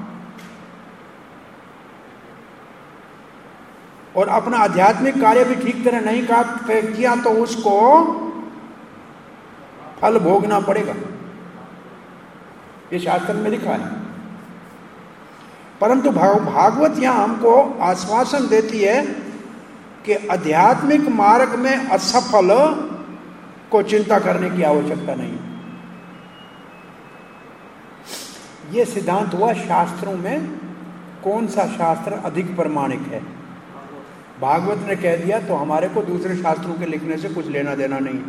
और अपना आध्यात्मिक कार्य भी ठीक तरह नहीं किया, तो उसको फल भोगना पड़ेगा। ये शास्त्र में लिखा है। परंतु भागवत यहां हमको आश्वासन देती है कि आध्यात्मिक मार्ग में असफल को चिंता करने की आवश्यकता नहीं। यह सिद्धांत हुआ शास्त्रों में कौन सा शास्त्र अधिक प्रमाणिक है। भागवत ने कह दिया तो हमारे को दूसरे शास्त्रों के लिखने से कुछ लेना देना नहीं।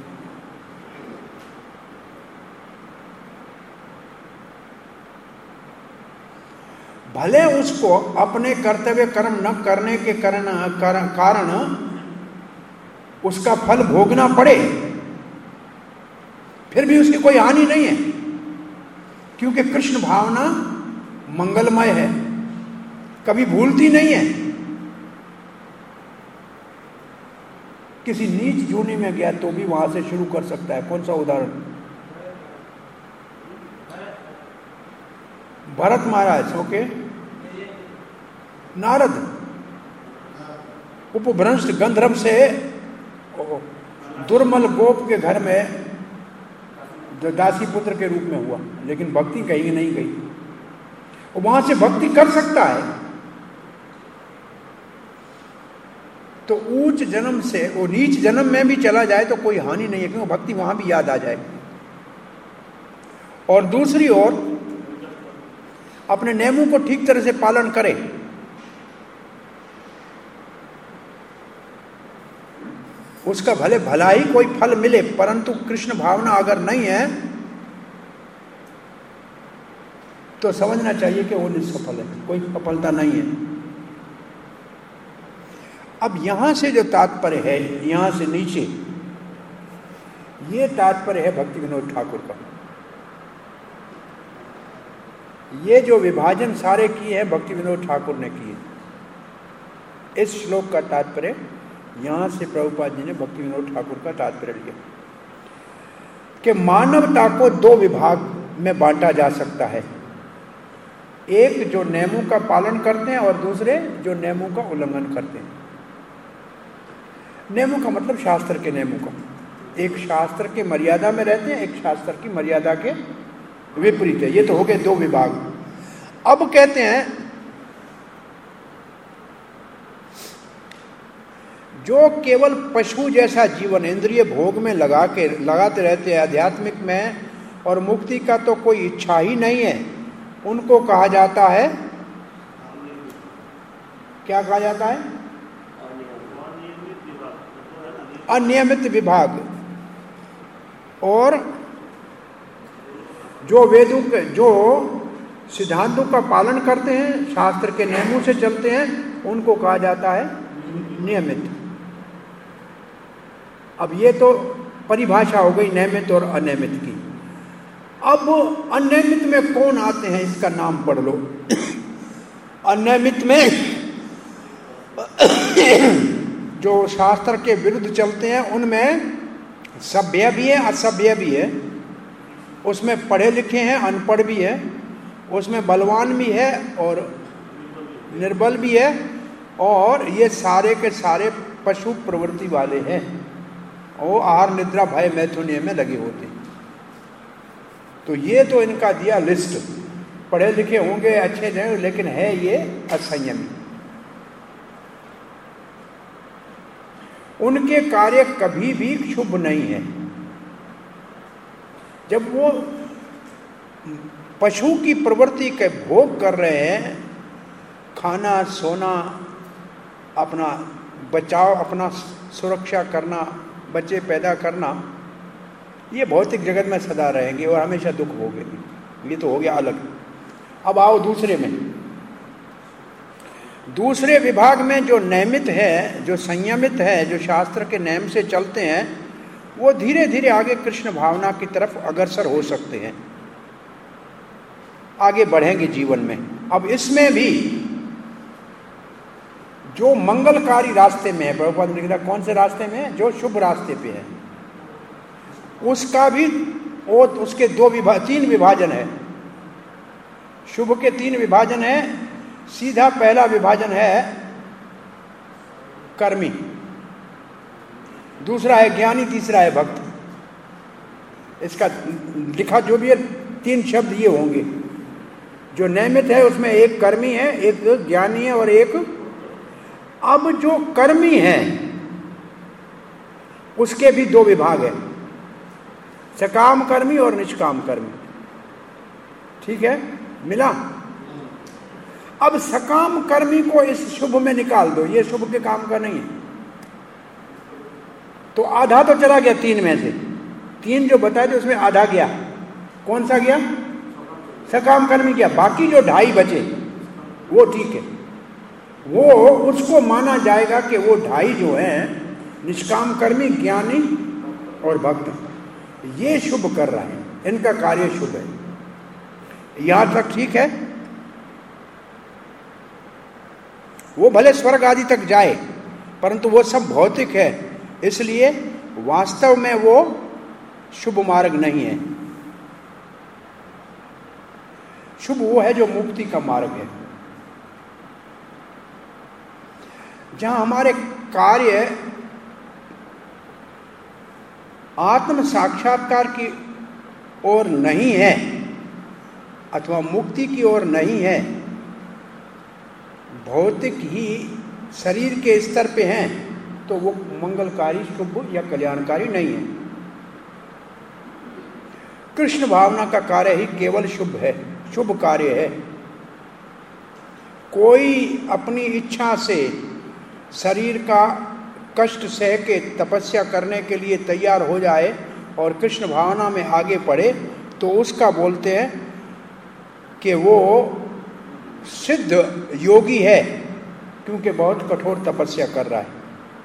भले उसको अपने कर्तव्य कर्म न करने के कारण उसका फल भोगना पड़े, फिर भी उसकी कोई हानि नहीं है, क्योंकि कृष्ण भावना मंगलमय है, कभी भूलती नहीं है। किसी नीच जूनी में गया तो भी वहां से शुरू कर सकता है। कौन सा उदाहरण? भरत महाराज, ओके, नारद उपभ्रंश गंधर्व से दुर्मल गोप के घर में दासी पुत्र के रूप में हुआ, लेकिन भक्ति कहीं नहीं गई। वहां से भक्ति कर सकता है, तो ऊंच जन्म से वो नीच जन्म में भी चला जाए तो कोई हानि नहीं है, क्योंकि भक्ति वहां भी याद आ जाएगी। और दूसरी ओर अपने नियमों को ठीक तरह से पालन करे, उसका भले भला ही कोई फल मिले, परंतु कृष्ण भावना अगर नहीं है तो समझना चाहिए कि वो निष्सफल है, कोई सफलता नहीं है। अब यहां से जो तात्पर्य है, यहां से नीचे, ये तात्पर्य है भक्ति विनोद ठाकुर का। ये जो विभाजन सारे किए हैं भक्ति विनोद ठाकुर ने किए। इस श्लोक का तात्पर्य यहां से प्रभुपाद जी ने भक्ति विनोद ठाकुर का तात्पर्य लिया कि मानवता को दो विभाग में बांटा जा सकता है, एक जो नियमों का पालन करते हैं और दूसरे जो नियमों का उल्लंघन करते हैं। नियमों का मतलब शास्त्र के नियमों का, एक शास्त्र के मर्यादा में रहते हैं, एक शास्त्र की मर्यादा के विपरीत है। ये तो हो गए दो विभाग। अब कहते हैं जो केवल पशु जैसा जीवन इंद्रिय भोग में लगाते रहते हैं, आध्यात्मिक में और मुक्ति का तो कोई इच्छा ही नहीं है, उनको कहा जाता है, क्या कहा जाता है? अनियमित विभाग। और जो वेदों के जो सिद्धांतों का पालन करते हैं, शास्त्र के नियमों से चलते हैं, उनको कहा जाता है नियमित। अब ये तो परिभाषा हो गई नियमित और अनियमित की। अब अनियमित में कौन आते हैं, इसका नाम पढ़ लो। अनियमित में जो शास्त्र के विरुद्ध चलते हैं, उनमें सभ्य भी है, असभ्य भी है, उसमें पढ़े लिखे हैं, अनपढ़ भी है, उसमें बलवान भी है और निर्बल भी है, और ये सारे के सारे पशु प्रवृत्ति वाले हैं। वो आहार निद्रा भय मैथुन्य में लगे होते हैं। तो ये तो इनका दिया लिस्ट। पढ़े लिखे होंगे, अच्छे नहीं, लेकिन है ये असंयमी। उनके कार्य कभी भी शुभ नहीं है। जब वो पशु की प्रवृत्ति के भोग कर रहे हैं, खाना सोना, अपना बचाव, अपना सुरक्षा करना, बच्चे पैदा करना, ये भौतिक जगत में सदा रहेंगे और हमेशा दुख भोगेंगे। ये तो हो गया अलग। अब आओ दूसरे में। दूसरे विभाग में जो नियमित है, जो संयमित है, जो शास्त्र के नियम से चलते हैं, वो धीरे धीरे आगे कृष्ण भावना की तरफ अग्रसर हो सकते हैं, आगे बढ़ेंगे जीवन में। अब इसमें भी जो मंगलकारी रास्ते में है, प्रभुपाद ने लिखा कौन से रास्ते में है, जो शुभ रास्ते पे है, उसका भी वो उसके तीन विभाजन है। शुभ के 3 विभाजन है। सीधा पहला विभाजन है कर्मी, दूसरा है ज्ञानी, तीसरा है भक्त। इसका लिखा जो भी है 3 शब्द ये होंगे। जो नियमित है उसमें एक कर्मी है, एक ज्ञानी है और एक, अब जो कर्मी है उसके भी 2 विभाग है, सकाम कर्मी और निष्काम कर्मी। ठीक है, मिला। अब सकाम कर्मी को इस शुभ में निकाल दो, ये शुभ के काम का नहीं है, तो आधा तो चला गया 3 में से। 3 जो बताए थे उसमें आधा गया। कौन सा गया? सकाम कर्मी गया। बाकी जो 2.5 बचे वो ठीक है, वो उसको माना जाएगा कि वो 2.5 जो है निष्काम कर्मी, ज्ञानी और भक्त, ये शुभ कर रहे हैं, इनका कार्य शुभ है। यहां तक ठीक है। वो भले स्वर्ग आदि तक जाए परंतु वो सब भौतिक है, इसलिए वास्तव में वो शुभ मार्ग नहीं है। शुभ वो है जो मुक्ति का मार्ग है, जहां हमारे कार्य आत्म साक्षात्कार की ओर नहीं है अथवा मुक्ति की ओर नहीं है, भौतिक ही शरीर के स्तर पे हैं, तो वो मंगलकारी, शुभ या कल्याणकारी नहीं है। कृष्ण भावना का कार्य ही केवल शुभ है, शुभ कार्य है। कोई अपनी इच्छा से शरीर का कष्ट सह के तपस्या करने के लिए तैयार हो जाए और कृष्ण भावना में आगे बढ़े, तो उसका बोलते हैं कि वो सिद्ध योगी है, क्योंकि बहुत कठोर तपस्या कर रहा है।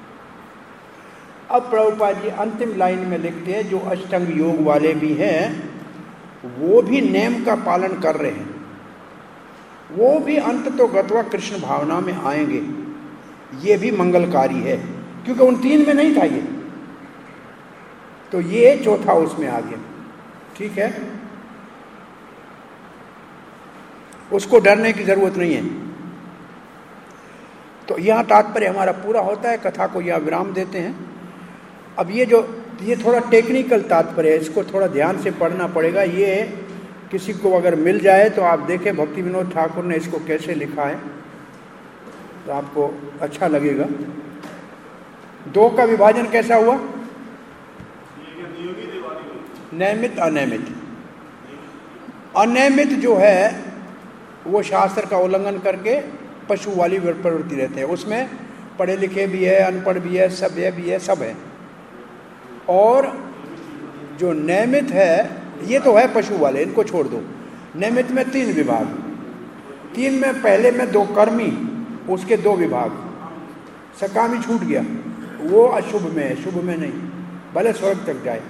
अब प्रभुपाद जी अंतिम लाइन में लिखते हैं, जो अष्टांग योग वाले भी हैं वो भी नियम का पालन कर रहे हैं, वो भी अंत तो गत्वा कृष्ण भावना में आएंगे, ये भी मंगलकारी है, क्योंकि उन 3 में नहीं था ये, तो ये चौथा उसमें आ गया। ठीक है, उसको डरने की जरूरत नहीं है। तो यहां तात्पर्य हमारा पूरा होता है, कथा को यहां विराम देते हैं। अब ये थोड़ा टेक्निकल तात्पर्य है, इसको थोड़ा ध्यान से पढ़ना पड़ेगा। ये किसी को अगर मिल जाए तो आप देखें भक्ति विनोद ठाकुर ने इसको कैसे लिखा है, तो आपको अच्छा लगेगा। 2 का विभाजन कैसा हुआ? नियमित अनियमित। अनियमित जो है वो शास्त्र का उल्लंघन करके पशु वाली प्रवृत्ति रहते हैं, उसमें पढ़े लिखे भी है, अनपढ़ भी है, सभ्य भी है, सब है। और जो नियमित है ये तो है पशु वाले, इनको छोड़ दो। नियमित में 3 विभाग, 3 में पहले में 2 कर्मी, उसके 2 विभाग। सकामी छूट गया, वो अशुभ में है, शुभ में नहीं, भले स्वर्ग तक जाए।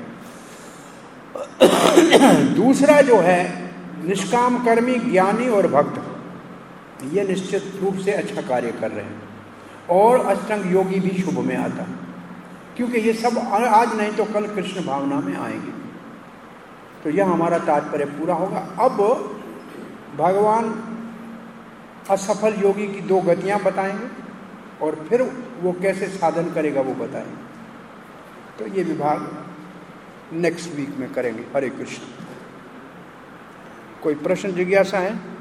दूसरा जो है निष्काम कर्मी, ज्ञानी और भक्त, ये निश्चित रूप से अच्छा कार्य कर रहे हैं। और अष्टांग योगी भी शुभ में आता, क्योंकि ये सब आज नहीं तो कल कृष्ण भावना में आएंगे। तो यह हमारा तात्पर्य पूरा होगा। अब भगवान असफल योगी की 2 गतियां बताएंगे और फिर वो कैसे साधन करेगा वो बताएंगे। तो ये विभाग नेक्स्ट वीक में करेंगे। हरे कृष्ण। कोई प्रश्न जिज्ञासा है?